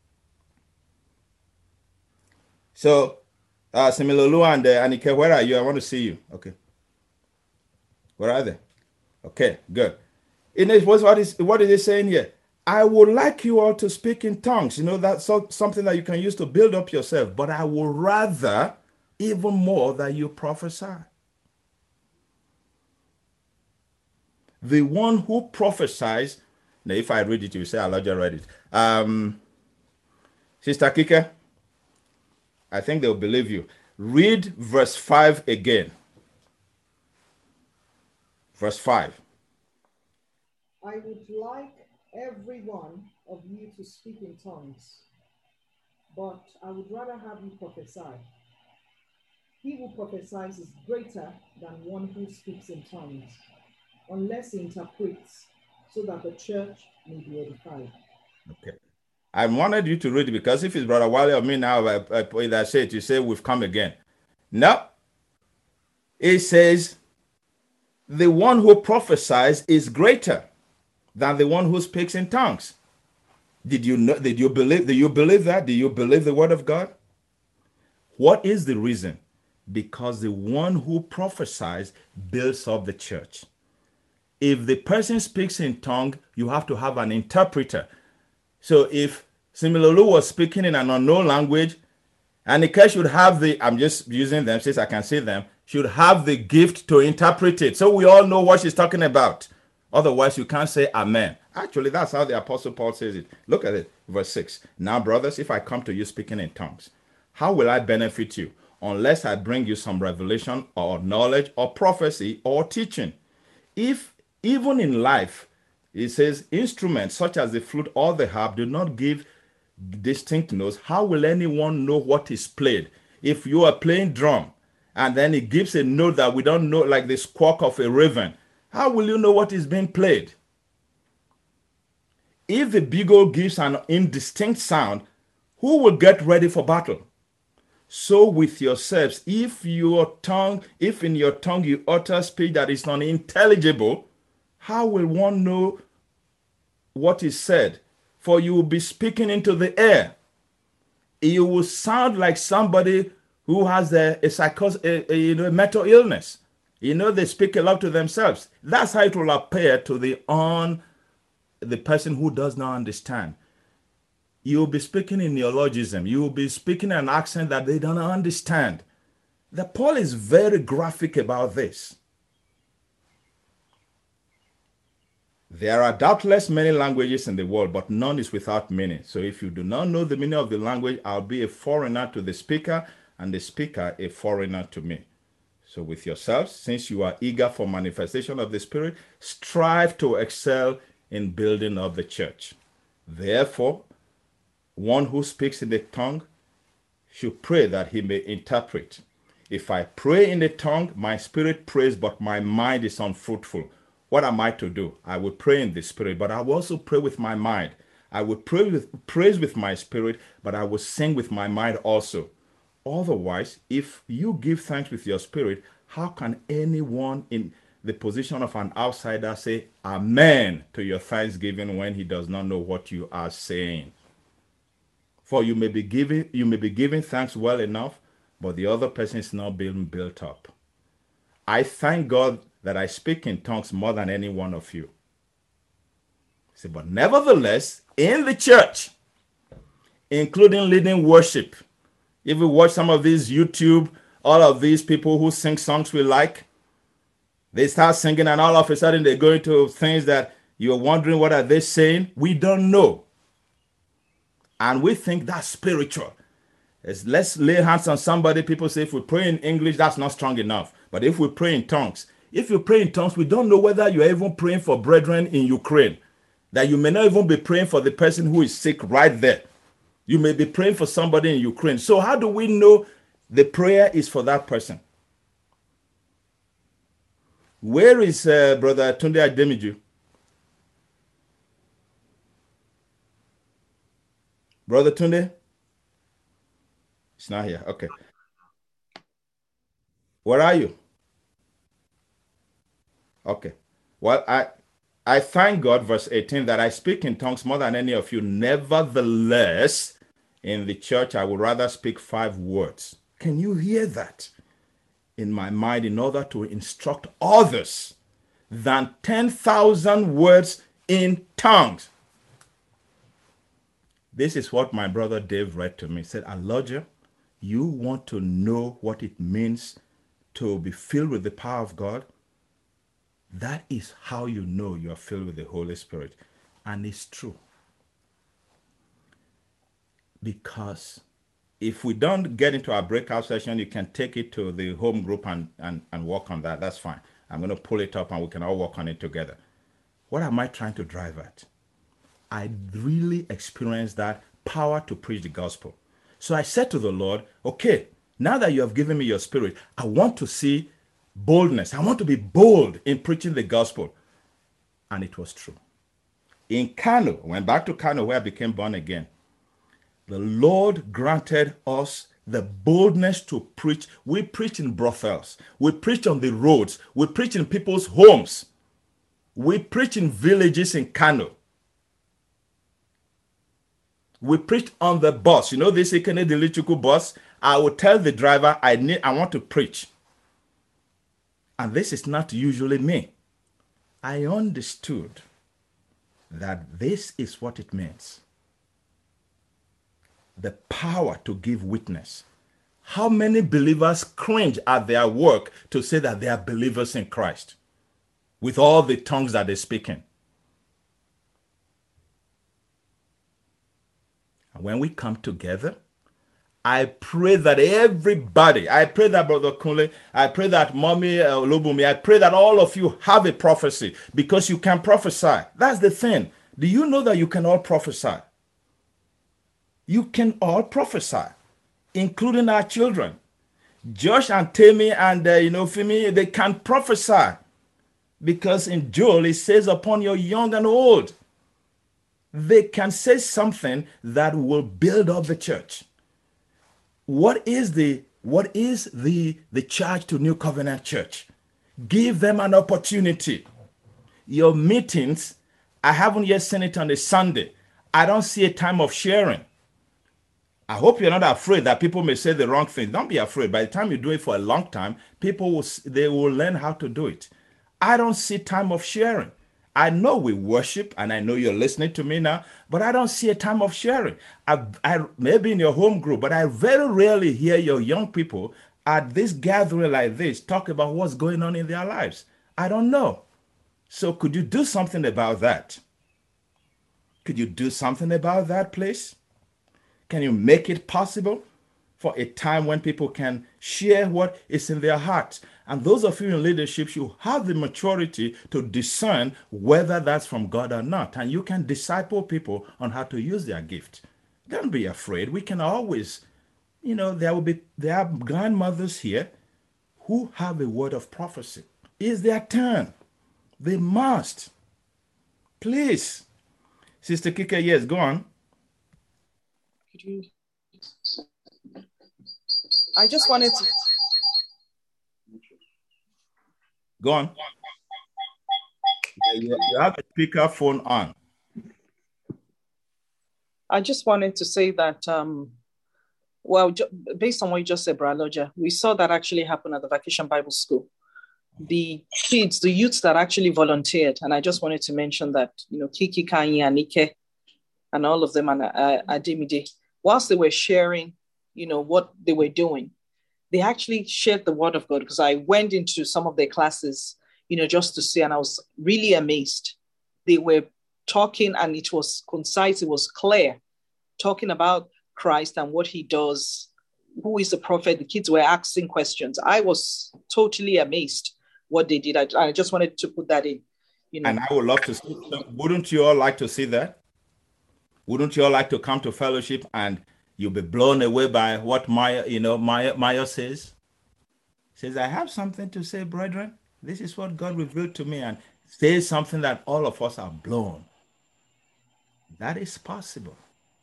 Speaker 1: So, Similolu and Anike, where are you? I want to see you. Okay. Where are they? Okay, good. What is it saying here? I would like you all to speak in tongues. You know, that's something that you can use to build up yourself. But I would rather even more that you prophesy. The one who prophesies. Now, if I read it, you say, Elijah read it. Sister Kike, I think they'll believe you. Read verse 5 again. Verse 5.
Speaker 8: I would like every one of you to speak in tongues, but I would rather have you prophesy. He who prophesies is greater than one who speaks in tongues, unless he interprets, so that the church may be edified. Okay.
Speaker 1: I wanted you to read it because if it's Brother Wale or me now, I say it, you say we've come again. No. It says, the one who prophesies is greater than the one who speaks in tongues. Do you believe that? Do you believe the word of God? What is the reason? Because the one who prophesies builds up the church. If the person speaks in tongue, you have to have an interpreter. So if Similolu was speaking in an unknown language, Anike should have I'm just using them since I can see them, should have the gift to interpret it. So we all know what she's talking about. Otherwise, you can't say amen. Actually, that's how the Apostle Paul says it. Look at it, verse 6. Now, brothers, if I come to you speaking in tongues, how will I benefit you? Unless I bring you some revelation or knowledge or prophecy or teaching. If even in life, it says, instruments such as the flute or the harp do not give distinct notes, how will anyone know what is played? If you are playing drum and then it gives a note that we don't know, like the squawk of a raven, how will you know what is being played? If the bugle gives an indistinct sound, who will get ready for battle? So with yourselves, if in your tongue you utter speech that is unintelligible, how will one know what is said? For you will be speaking into the air. You will sound like somebody who has a mental illness. They speak a lot to themselves. That's how it will appear to the person who does not understand. You'll be speaking in neologism. You'll be speaking an accent that they don't understand. The Paul is very graphic about this. There are doubtless many languages in the world, but none is without meaning. So if you do not know the meaning of the language, I'll be a foreigner to the speaker, and the speaker a foreigner to me. So with yourselves, since you are eager for manifestation of the Spirit, strive to excel in building up the church. Therefore, one who speaks in the tongue should pray that he may interpret. If I pray in the tongue, my spirit prays, but my mind is unfruitful. What am I to do? I will pray in the spirit, but I will also pray with my mind. I will praise with my spirit, but I will sing with my mind also. Otherwise, if you give thanks with your spirit, how can anyone in the position of an outsider say amen to your thanksgiving when he does not know what you are saying? For you may be giving thanks well enough, but the other person is not being built up. I thank God that I speak in tongues more than any one of you. See, but nevertheless, in the church, including leading worship, if you watch some of these YouTube, all of these people who sing songs we like, they start singing and all of a sudden they go into things that you're wondering what are they saying. We don't know. And we think that's spiritual. Let's lay hands on somebody. People say if we pray in English, that's not strong enough. But if we pray in tongues, if you pray in tongues, we don't know whether you're even praying for brethren in Ukraine. That you may not even be praying for the person who is sick right there. You may be praying for somebody in Ukraine. So how do we know the prayer is for that person? Where is Brother Tunde Ademiju? Brother Tunde? It's not here. Okay. Where are you? Okay. Well, I thank God, verse 18, that I speak in tongues more than any of you. Nevertheless, in the church, I would rather speak 5 words. Can you hear that? In my mind, in order to instruct others, than 10,000 words in tongues. This is what my brother Dave read to me. He said, Aloja, you want to know what it means to be filled with the power of God? That is how you know you are filled with the Holy Spirit. And it's true. Because if we don't get into our breakout session, you can take it to the home group and work on that. That's fine. I'm going to pull it up and we can all work on it together. What am I trying to drive at? I really experienced that power to preach the gospel. So I said to the Lord, okay, now that you have given me your spirit, I want to see boldness. I want to be bold in preaching the gospel. And it was true. In Kano, I went back to Kano where I became born again. The Lord granted us the boldness to preach. We preach in brothels. We preach on the roads. We preach in people's homes. We preach in villages in Kano. We preached on the bus. You know this Ikene Delichuku bus? I would tell the driver, I want to preach. And this is not usually me. I understood that this is what it means. The power to give witness. How many believers cringe at their work to say that they are believers in Christ with all the tongues that they're speaking? And when we come together, I pray that everybody, I pray that Brother Kunle, I pray that Mommy Olubumi, I pray that all of you have a prophecy because you can prophesy. That's the thing. Do you know that you can all prophesy? You can all prophesy, including our children. Josh and Tammy and Fimi, they can prophesy because in Joel it says upon your young and old. They can say something that will build up the church. What is the charge to New Covenant Church? Give them an opportunity. Your meetings, I haven't yet seen it on a Sunday. I don't see a time of sharing. I hope you're not afraid that people may say the wrong thing. Don't be afraid. By the time you do it for a long time, they will learn how to do it. I don't see time of sharing. I know we worship, and I know you're listening to me now, but I don't see a time of sharing. I maybe in your home group, but I very rarely hear your young people at this gathering like this talk about what's going on in their lives. I don't know. So could you do something about that? Could you do something about that, please? Can you make it possible for a time when people can share what is in their hearts? And those of you in leadership should have the maturity to discern whether that's from God or not. And you can disciple people on how to use their gift. Don't be afraid. We can always, there are grandmothers here who have a word of prophecy. It's their turn. They must. Please. Sister Kike, yes, go on.
Speaker 6: I just wanted to.
Speaker 1: Go on. You have a speakerphone on.
Speaker 6: I just wanted to say that, based on what you just said, Brother Loja, we saw that actually happen at the Vacation Bible School. The kids, the youths that actually volunteered, and I just wanted to mention that, Kiki, Kanye, and Ike, and all of them, and Ademide, whilst they were sharing, what they were doing, they actually shared the word of God, because I went into some of their classes, just to see, and I was really amazed. They were talking, and it was concise, it was clear, talking about Christ and what he does, who is the prophet. The kids were asking questions. I was totally amazed what they did. I just wanted to put that in.
Speaker 1: And I would love to see. Wouldn't you all like to see that? Wouldn't you all like to come to fellowship and you'll be blown away by what Maya says? Says, I have something to say, brethren. This is what God revealed to me, and say something that all of us are blown. That is possible.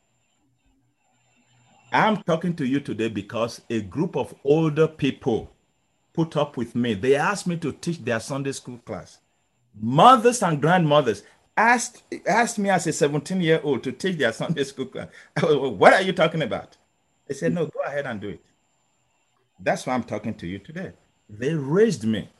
Speaker 1: I'm talking to you today because a group of older people put up with me. They asked me to teach their Sunday school class. Mothers and grandmothers asked me as a 17-year-old to teach their Sunday school class. What are you talking about? They said, no, go ahead and do it. That's why I'm talking to you today. They raised me.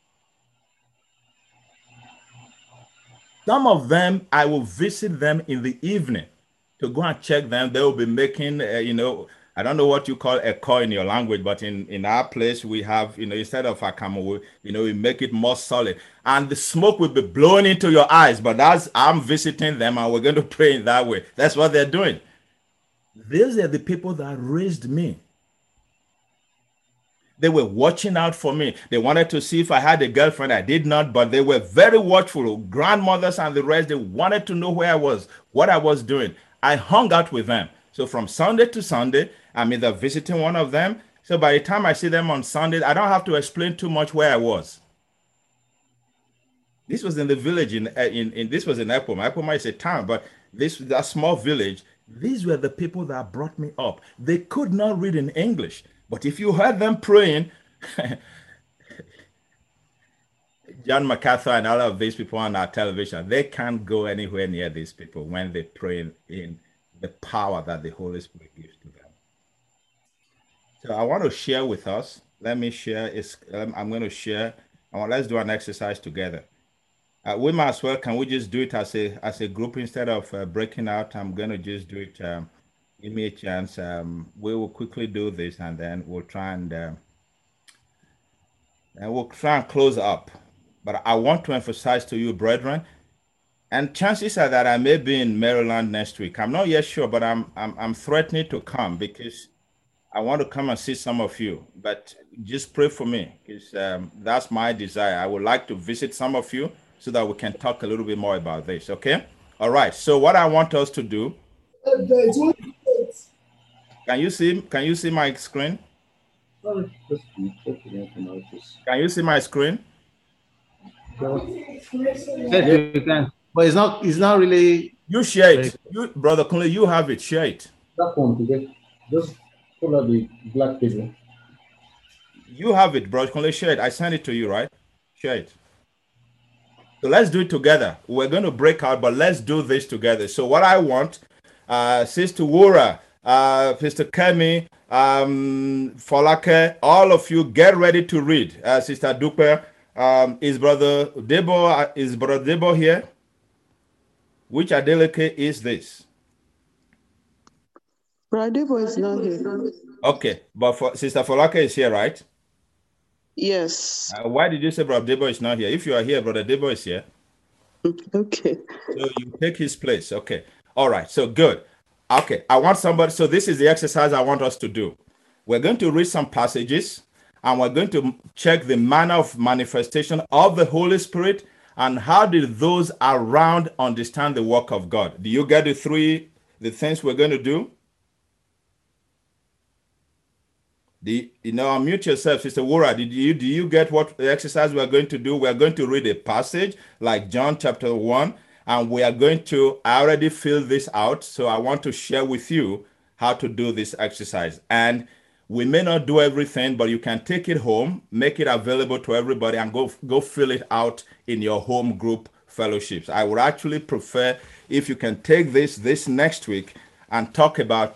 Speaker 1: Some of them, I will visit them in the evening to go and check them. They will be making, I don't know what you call a call in your language, but in our place, we have, instead of akamu, we make it more solid. And the smoke will be blowing into your eyes, but as I'm visiting them and we're going to pray in that way. That's what they're doing. These are the people that raised me. They were watching out for me. They wanted to see if I had a girlfriend. I did not, but they were very watchful. Grandmothers and the rest, they wanted to know where I was, what I was doing. I hung out with them. So from Sunday to Sunday, I'm either visiting one of them. So by the time I see them on Sunday, I don't have to explain too much where I was. This was in the village. This was in Epoma. Epoma is a town, but that small village. These were the people that brought me up. They could not read in English. But if you heard them praying, John MacArthur and all of these people on our television, they can't go anywhere near these people when they pray in the power that the Holy Spirit gives to them. So I want to share with us. Let me share. I'm going to share. Let's do an exercise together. We might as well. Can we just do it as a group instead of breaking out? I'm going to just do it. Give me a chance. We will quickly do this, and then we'll try and close up. But I want to emphasize to you, brethren, and chances are that I may be in Maryland next week. I'm not yet sure, but I'm threatening to come because I want to come and see some of you. But just pray for me, because that's my desire. I would like to visit some of you so that we can talk a little bit more about this. Okay? All right. So what I want us to do. Can you see my screen? Can you see my screen?
Speaker 3: But it's not really.
Speaker 1: You share it. Brother Kunle, you have it. Share it.
Speaker 9: That one today. Just pull out the black paper.
Speaker 1: You have it, Brother Kunle. Share it. I sent it to you, right? Share it. So let's do it together. We're going to break out, but let's do this together. So what I want, Sister Wura, Sister Kemi, Folake, all of you get ready to read. Sister Dupe, is Brother Debo here? Which Adeleke is this?
Speaker 10: Bradebo is not here.
Speaker 1: Okay, but Sister Folake is here, right?
Speaker 10: Yes.
Speaker 1: Why did you say Brother Debo is not here? If you are here, Brother Debo is here.
Speaker 10: Okay.
Speaker 1: So you take his place. Okay. All right. So good. Okay. I want somebody. So this is the exercise I want us to do. We're going to read some passages and we're going to check the manner of manifestation of the Holy Spirit and how did those around understand the work of God. Do you get the things we're going to do? Unmute yourself, Sister Wura. Do you get what the exercise we're going to do? We're going to read a passage like John chapter 1, and we are going to, I already filled this out, so I want to share with you how to do this exercise. And we may not do everything, but you can take it home, make it available to everybody, and go fill it out in your home group fellowships. I would actually prefer if you can take this next week and talk about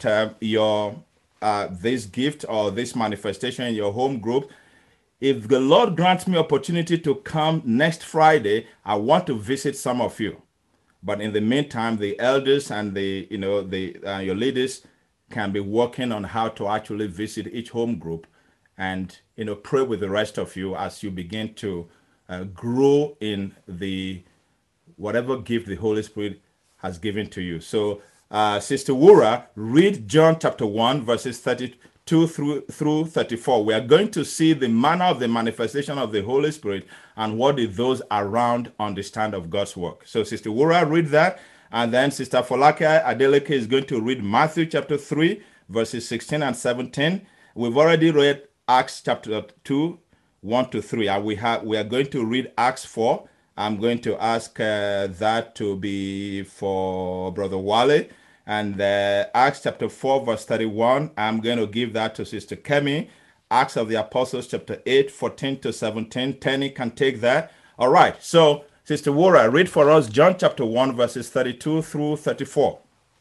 Speaker 1: this gift or this manifestation in your home group. If the Lord grants me opportunity to come next Friday, I want to visit some of you. But in the meantime, the elders and your leaders can be working on how to actually visit each home group and pray with the rest of you as you begin to grow in the whatever gift the Holy Spirit has given to you. So Sister Wura, read John chapter 1, verses 32 through 34. We are going to see the manner of the manifestation of the Holy Spirit and what did those around understand of God's work. So Sister Wura, read that. And then Sister Folake Adeleke is going to read Matthew chapter 3, verses 16 and 17. We've already read Acts chapter 2, 1 to 3. And we are going to read Acts 4. I'm going to ask that to be for Brother Wale. And Acts chapter 4, verse 31, I'm going to give that to Sister Kemi. Acts of the Apostles chapter 8, 14 to 17. Tenny can take that. All right. So, Sister Wura, read for us John chapter 1, verses 32 through 34.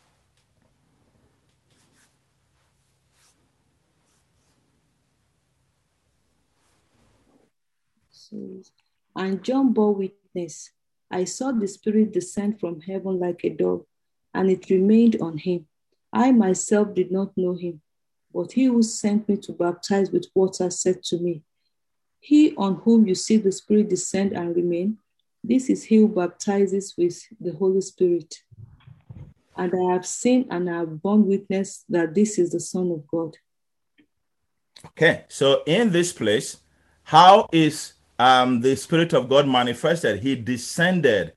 Speaker 11: And John bore witness. I saw the Spirit descend from heaven like a dove, and it remained on him. I myself did not know him, but he who sent me to baptize with water said to me, he on whom you see the Spirit descend and remain, this is he who baptizes with the Holy Spirit. And I have seen and I have borne witness that this is the Son of God.
Speaker 1: Okay, so in this place, how is the Spirit of God manifested? He descended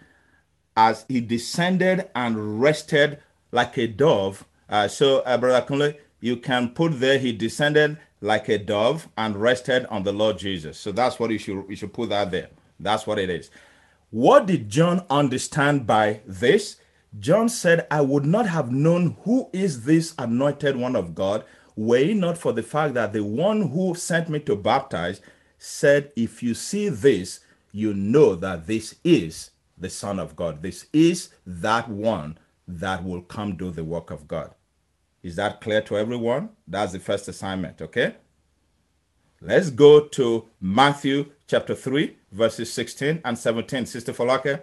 Speaker 1: and rested like a dove. Brother Kunle, you can put there, he descended like a dove and rested on the Lord Jesus. So that's what you should put that there. That's what it is. What did John understand by this? John said, I would not have known who is this anointed one of God, were it not for the fact that the one who sent me to baptize said, if you see this, you know that this is the Son of God. This is that one that will come do the work of God. Is that clear to everyone? That's the first assignment, okay? Let's go to Matthew chapter 3, verses 16 and 17. Sister Folake.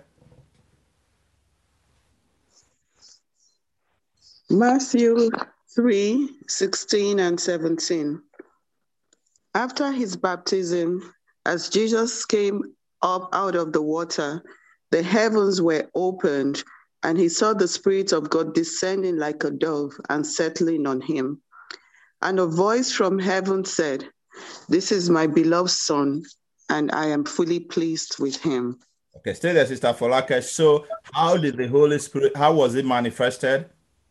Speaker 10: Matthew 3, 16 and 17. After his baptism, as Jesus came up out of the water, the heavens were opened, and he saw the Spirit of God descending like a dove and settling on him. And a voice from heaven said, this is my beloved Son, and I am fully pleased with him.
Speaker 1: Okay, stay there, Sister Folake. So how did the Holy Spirit, how was it manifested?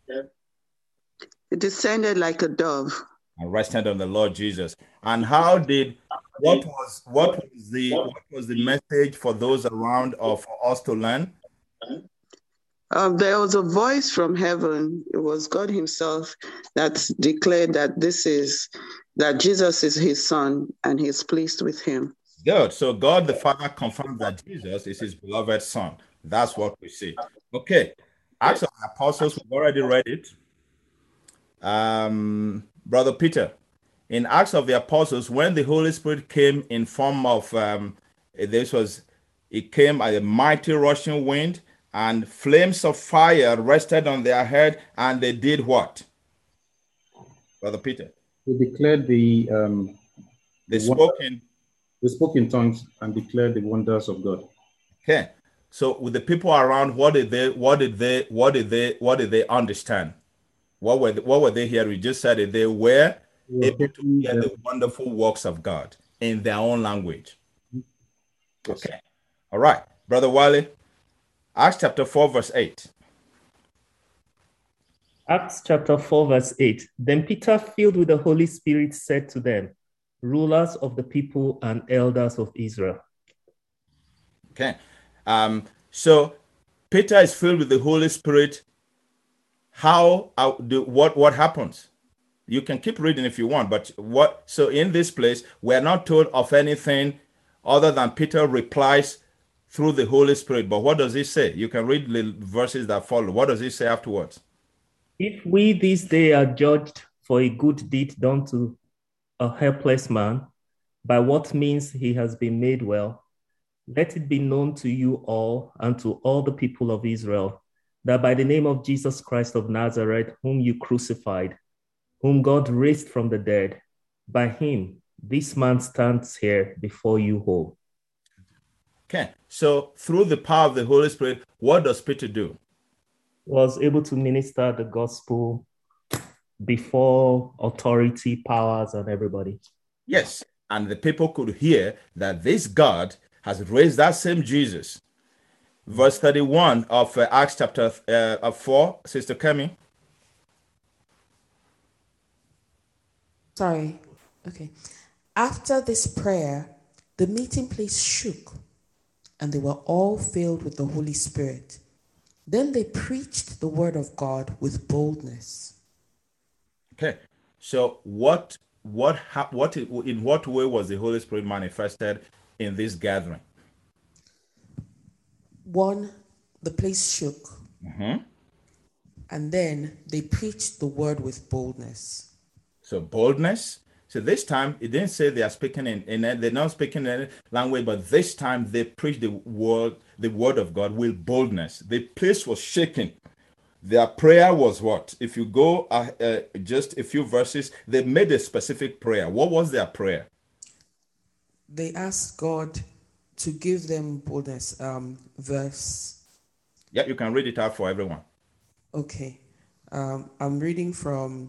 Speaker 10: It descended like a dove.
Speaker 1: And rested on the Lord Jesus. And how did, what was the message for those around or for us to learn?
Speaker 10: There was a voice from heaven. It was God himself that declared that that Jesus is his Son and he's pleased with him.
Speaker 1: Good. So God the Father confirmed that Jesus is his beloved Son. That's what we see. Okay. Acts of the Apostles, we've already read it. Brother Peter, in Acts of the Apostles, when the Holy Spirit came in form of, it came as a mighty rushing wind, and flames of fire rested on their head, and they did what? Brother Peter.
Speaker 9: They declared the
Speaker 1: They spoke
Speaker 9: in tongues and declared the wonders of God.
Speaker 1: Okay. So with the people around, what did they understand? What were they hearing? We just said it. They were able to hear the wonderful works of God in their own language.
Speaker 9: Yes.
Speaker 1: Okay. All right. Brother Wiley, Acts chapter 4, verse 8.
Speaker 12: Acts chapter 4, verse 8. Then Peter, filled with the Holy Spirit, said to them, rulers of the people and elders of Israel.
Speaker 1: Okay. So Peter is filled with the Holy Spirit. What happens? You can keep reading if you want, but so in this place, we're not told of anything other than Peter replies through the Holy Spirit. But what does he say? You can read the verses that follow. What does he say afterwards?
Speaker 12: If we this day are judged for a good deed done to a helpless man, by what means he has been made well, let it be known to you all and to all the people of Israel that by the name of Jesus Christ of Nazareth, whom you crucified, whom God raised from the dead, by him, this man stands here before you whole.
Speaker 1: Okay, so through the power of the Holy Spirit, what does Peter do?
Speaker 12: Was able to minister the gospel before authority, powers, and everybody.
Speaker 1: Yes, and the people could hear that this God has raised that same Jesus. Verse 31 of Acts chapter 4, Sister Kemi.
Speaker 13: Sorry. Okay. After this prayer, the meeting place shook, and they were all filled with the Holy Spirit. Then they preached the word of God with boldness.
Speaker 1: Okay. So in what way was the Holy Spirit manifested in this gathering?
Speaker 13: One, the place shook.
Speaker 1: Mm-hmm.
Speaker 13: And then they preached the word with boldness.
Speaker 1: So boldness. So this time it didn't say they are speaking they're not speaking in any language, but this time they preached the word of God with boldness. The place was shaking. Their prayer was what? If you go just a few verses, they made a specific prayer. What was their prayer?
Speaker 13: They asked God to give them boldness. Verse.
Speaker 1: Yeah, you can read it out for everyone.
Speaker 13: Okay. I'm reading from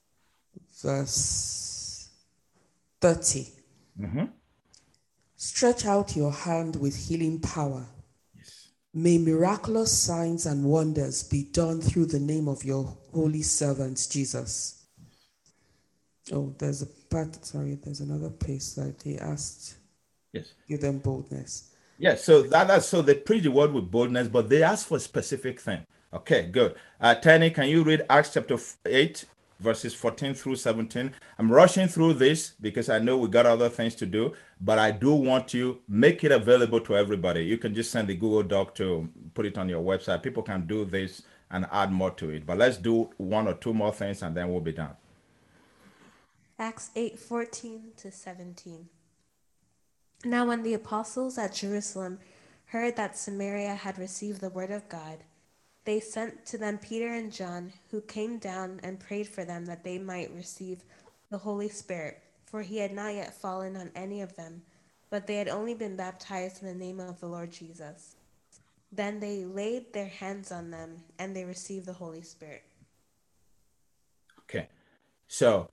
Speaker 13: verse 30.
Speaker 1: Mm-hmm.
Speaker 13: Stretch out your hand with healing power.
Speaker 1: Yes.
Speaker 13: May miraculous signs and wonders be done through the name of your holy servant, Jesus. Oh, there's another place that they asked.
Speaker 1: Yes.
Speaker 13: Give them boldness.
Speaker 1: Yes, so so they preach the word with boldness, but they ask for a specific thing. Okay, good. Tani, can you read Acts chapter 8, verses 14 through 17? I'm rushing through this because I know we got other things to do, but I do want to make it available to everybody. You can just send the Google Doc to put it on your website. People can do this and add more to it. But let's do one or two more things and then we'll be done.
Speaker 14: Acts 8:14 to 17. Now when the apostles at Jerusalem heard that Samaria had received the word of God, they sent to them Peter and John, who came down and prayed for them that they might receive the Holy Spirit, for he had not yet fallen on any of them, but they had only been baptized in the name of the Lord Jesus. Then they laid their hands on them, and they received the Holy Spirit.
Speaker 1: Okay, so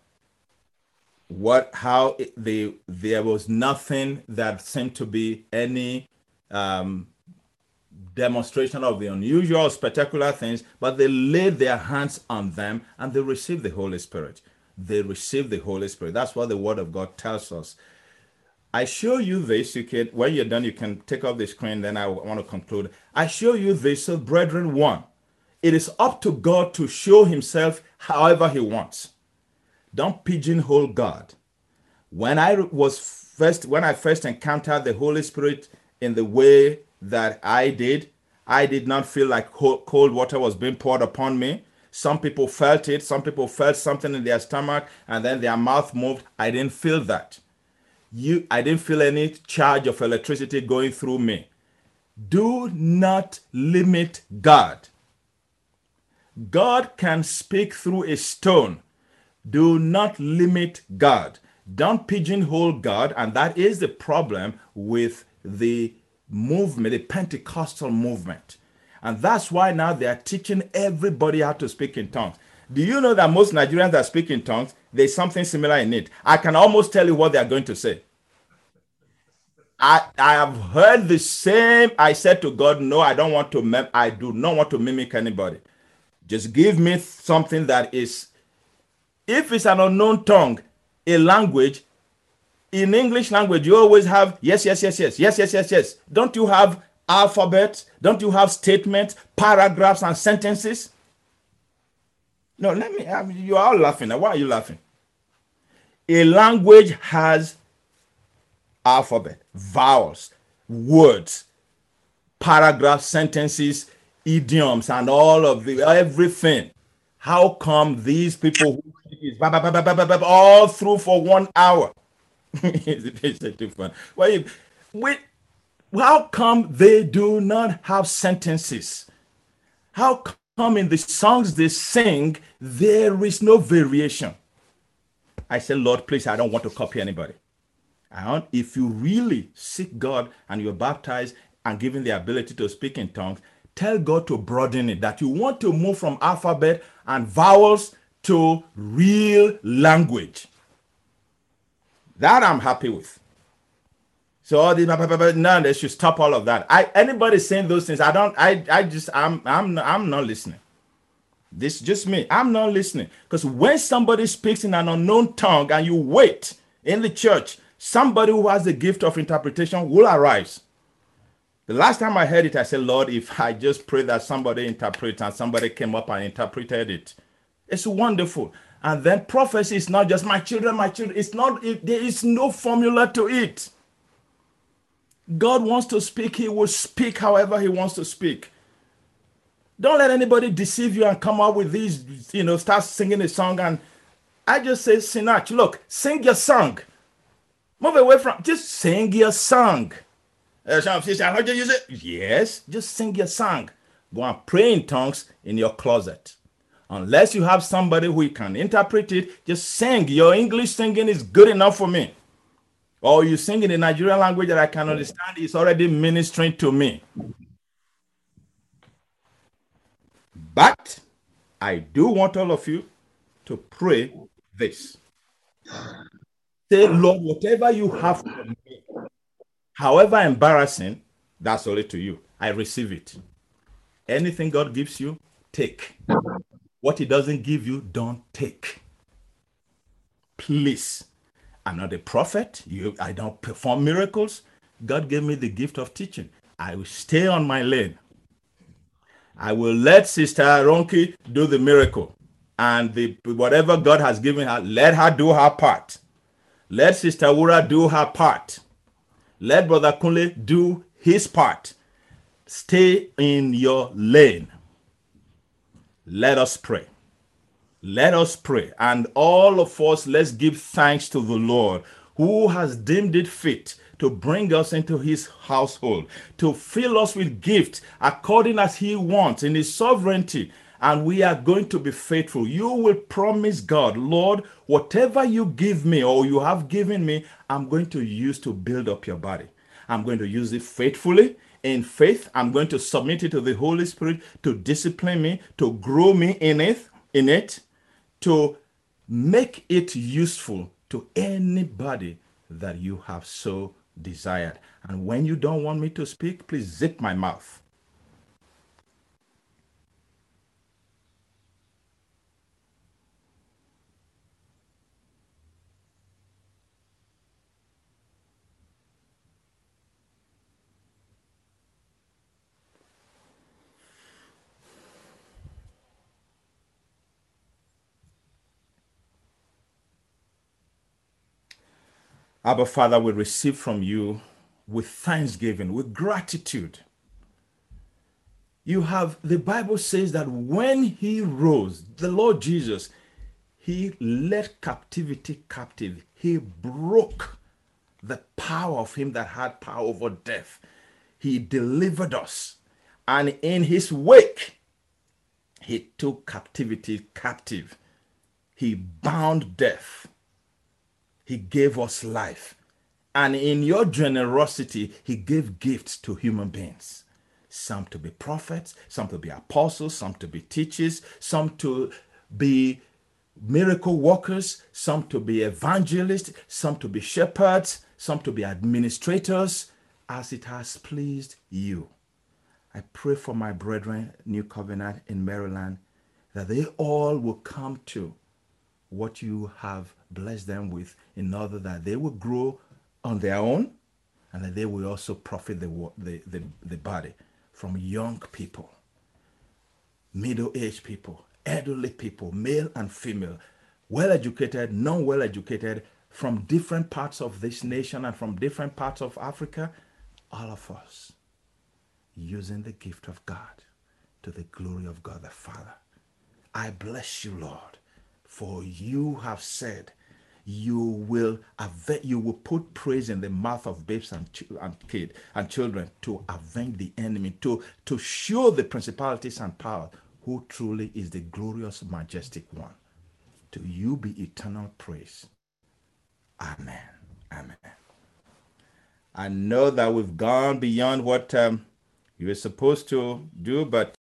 Speaker 1: there was nothing that seemed to be any demonstration of the unusual, spectacular things, but they laid their hands on them and they received the Holy Spirit. They received the Holy Spirit. That's what the Word of God tells us. I show you this. When you're done, you can take off the screen. Then I want to conclude. I show you this, so brethren, one, it is up to God to show himself however he wants. Don't pigeonhole God. When I first encountered the Holy Spirit in the way that I did not feel like cold water was being poured upon me. Some people felt it. Some people felt something in their stomach and then their mouth moved. I didn't feel that. I didn't feel any charge of electricity going through me. Do not limit God. God can speak through a stone. Do not limit God. Don't pigeonhole God. And that is the problem with the movement, the Pentecostal movement. And that's why now they are teaching everybody how to speak in tongues. Do you know that most Nigerians that speak in tongues, there's something similar in it? I can almost tell you what they are going to say. I have heard the same. I said to God, no, I do not want to mimic anybody. Just give me something that is, if it's an unknown tongue, a language, in English language, you always have yes, yes, yes, yes, yes, yes, yes, yes. Don't you have alphabets? Don't you have statements, paragraphs, and sentences? No, you are all laughing. Why are you laughing? A language has alphabet, vowels, words, paragraphs, sentences, idioms, and all of everything. How come these people who speak is all through for 1 hour? It's too fun. How come they do not have sentences? How come in the songs they sing there is no variation? I said, Lord, please, I don't want to copy anybody. If you really seek God and you're baptized and given the ability to speak in tongues, tell God to broaden it, that you want to move from alphabet and vowels to real language. That I'm happy with. So all these, no, they should stop all of that. Anybody saying those things, I'm not listening. This is just me. I'm not listening. Because when somebody speaks in an unknown tongue and you wait in the church, somebody who has the gift of interpretation will arise. The last time I heard it, I said, Lord, if I just pray that somebody interprets and somebody came up and interpreted it, it's wonderful. And then prophecy is not just my children. It's not, there is no formula to it. God wants to speak. He will speak however he wants to speak. Don't let anybody deceive you and come up with these, start singing a song. And I just say, Sinach, look, sing your song. Move away from, just sing your song. Yes, just sing your song. Go and pray in tongues in your closet. Unless you have somebody who can interpret it, just sing. Your English singing is good enough for me. Or you sing in the Nigerian language that I can understand, it's already ministering to me. But I do want all of you to pray this. Say, Lord, whatever you have for me, however embarrassing, that's only to you. I receive it. Anything God gives you, take. What he doesn't give you, don't take. Please. I'm not a prophet. I don't perform miracles. God gave me the gift of teaching. I will stay on my lane. I will let Sister Ronki do the miracle. And whatever God has given her, let her do her part. Let Sister Wura do her part. Let Brother Kunle do his part. Stay in your lane. Let us pray. Let us pray. And all of us, let's give thanks to the Lord who has deemed it fit to bring us into his household, to fill us with gifts according as he wants in his sovereignty. And we are going to be faithful. You will promise God, Lord, whatever you give me or you have given me, I'm going to use to build up your body. I'm going to use it faithfully. In faith, I'm going to submit it to the Holy Spirit to discipline me, to grow me in it, to make it useful to anybody that you have so desired. And when you don't want me to speak, please zip my mouth. Abba, Father, we receive from you with thanksgiving, with gratitude. The Bible says that when he rose, the Lord Jesus, he led captivity captive. He broke the power of him that had power over death. he delivered us. And in his wake, he took captivity captive. He bound death. He gave us life. And in your generosity, he gave gifts to human beings. Some to be prophets, some to be apostles, some to be teachers, some to be miracle workers, some to be evangelists, some to be shepherds, some to be administrators, as it has pleased you. I pray for my brethren, New Covenant in Maryland, that they all will come to what you have blessed them with, in order that they will grow on their own and that they will also profit the body, from young people, middle-aged people, elderly people, male and female, well-educated, non-well-educated, from different parts of this nation and from different parts of Africa, all of us using the gift of God to the glory of God the Father. I bless you, Lord, for you have said you will put praise in the mouth of babes and kids and children to avenge the enemy, to show the principalities and powers who truly is the glorious, majestic one. To you be eternal praise. Amen. Amen. I know that we've gone beyond what you were supposed to do, but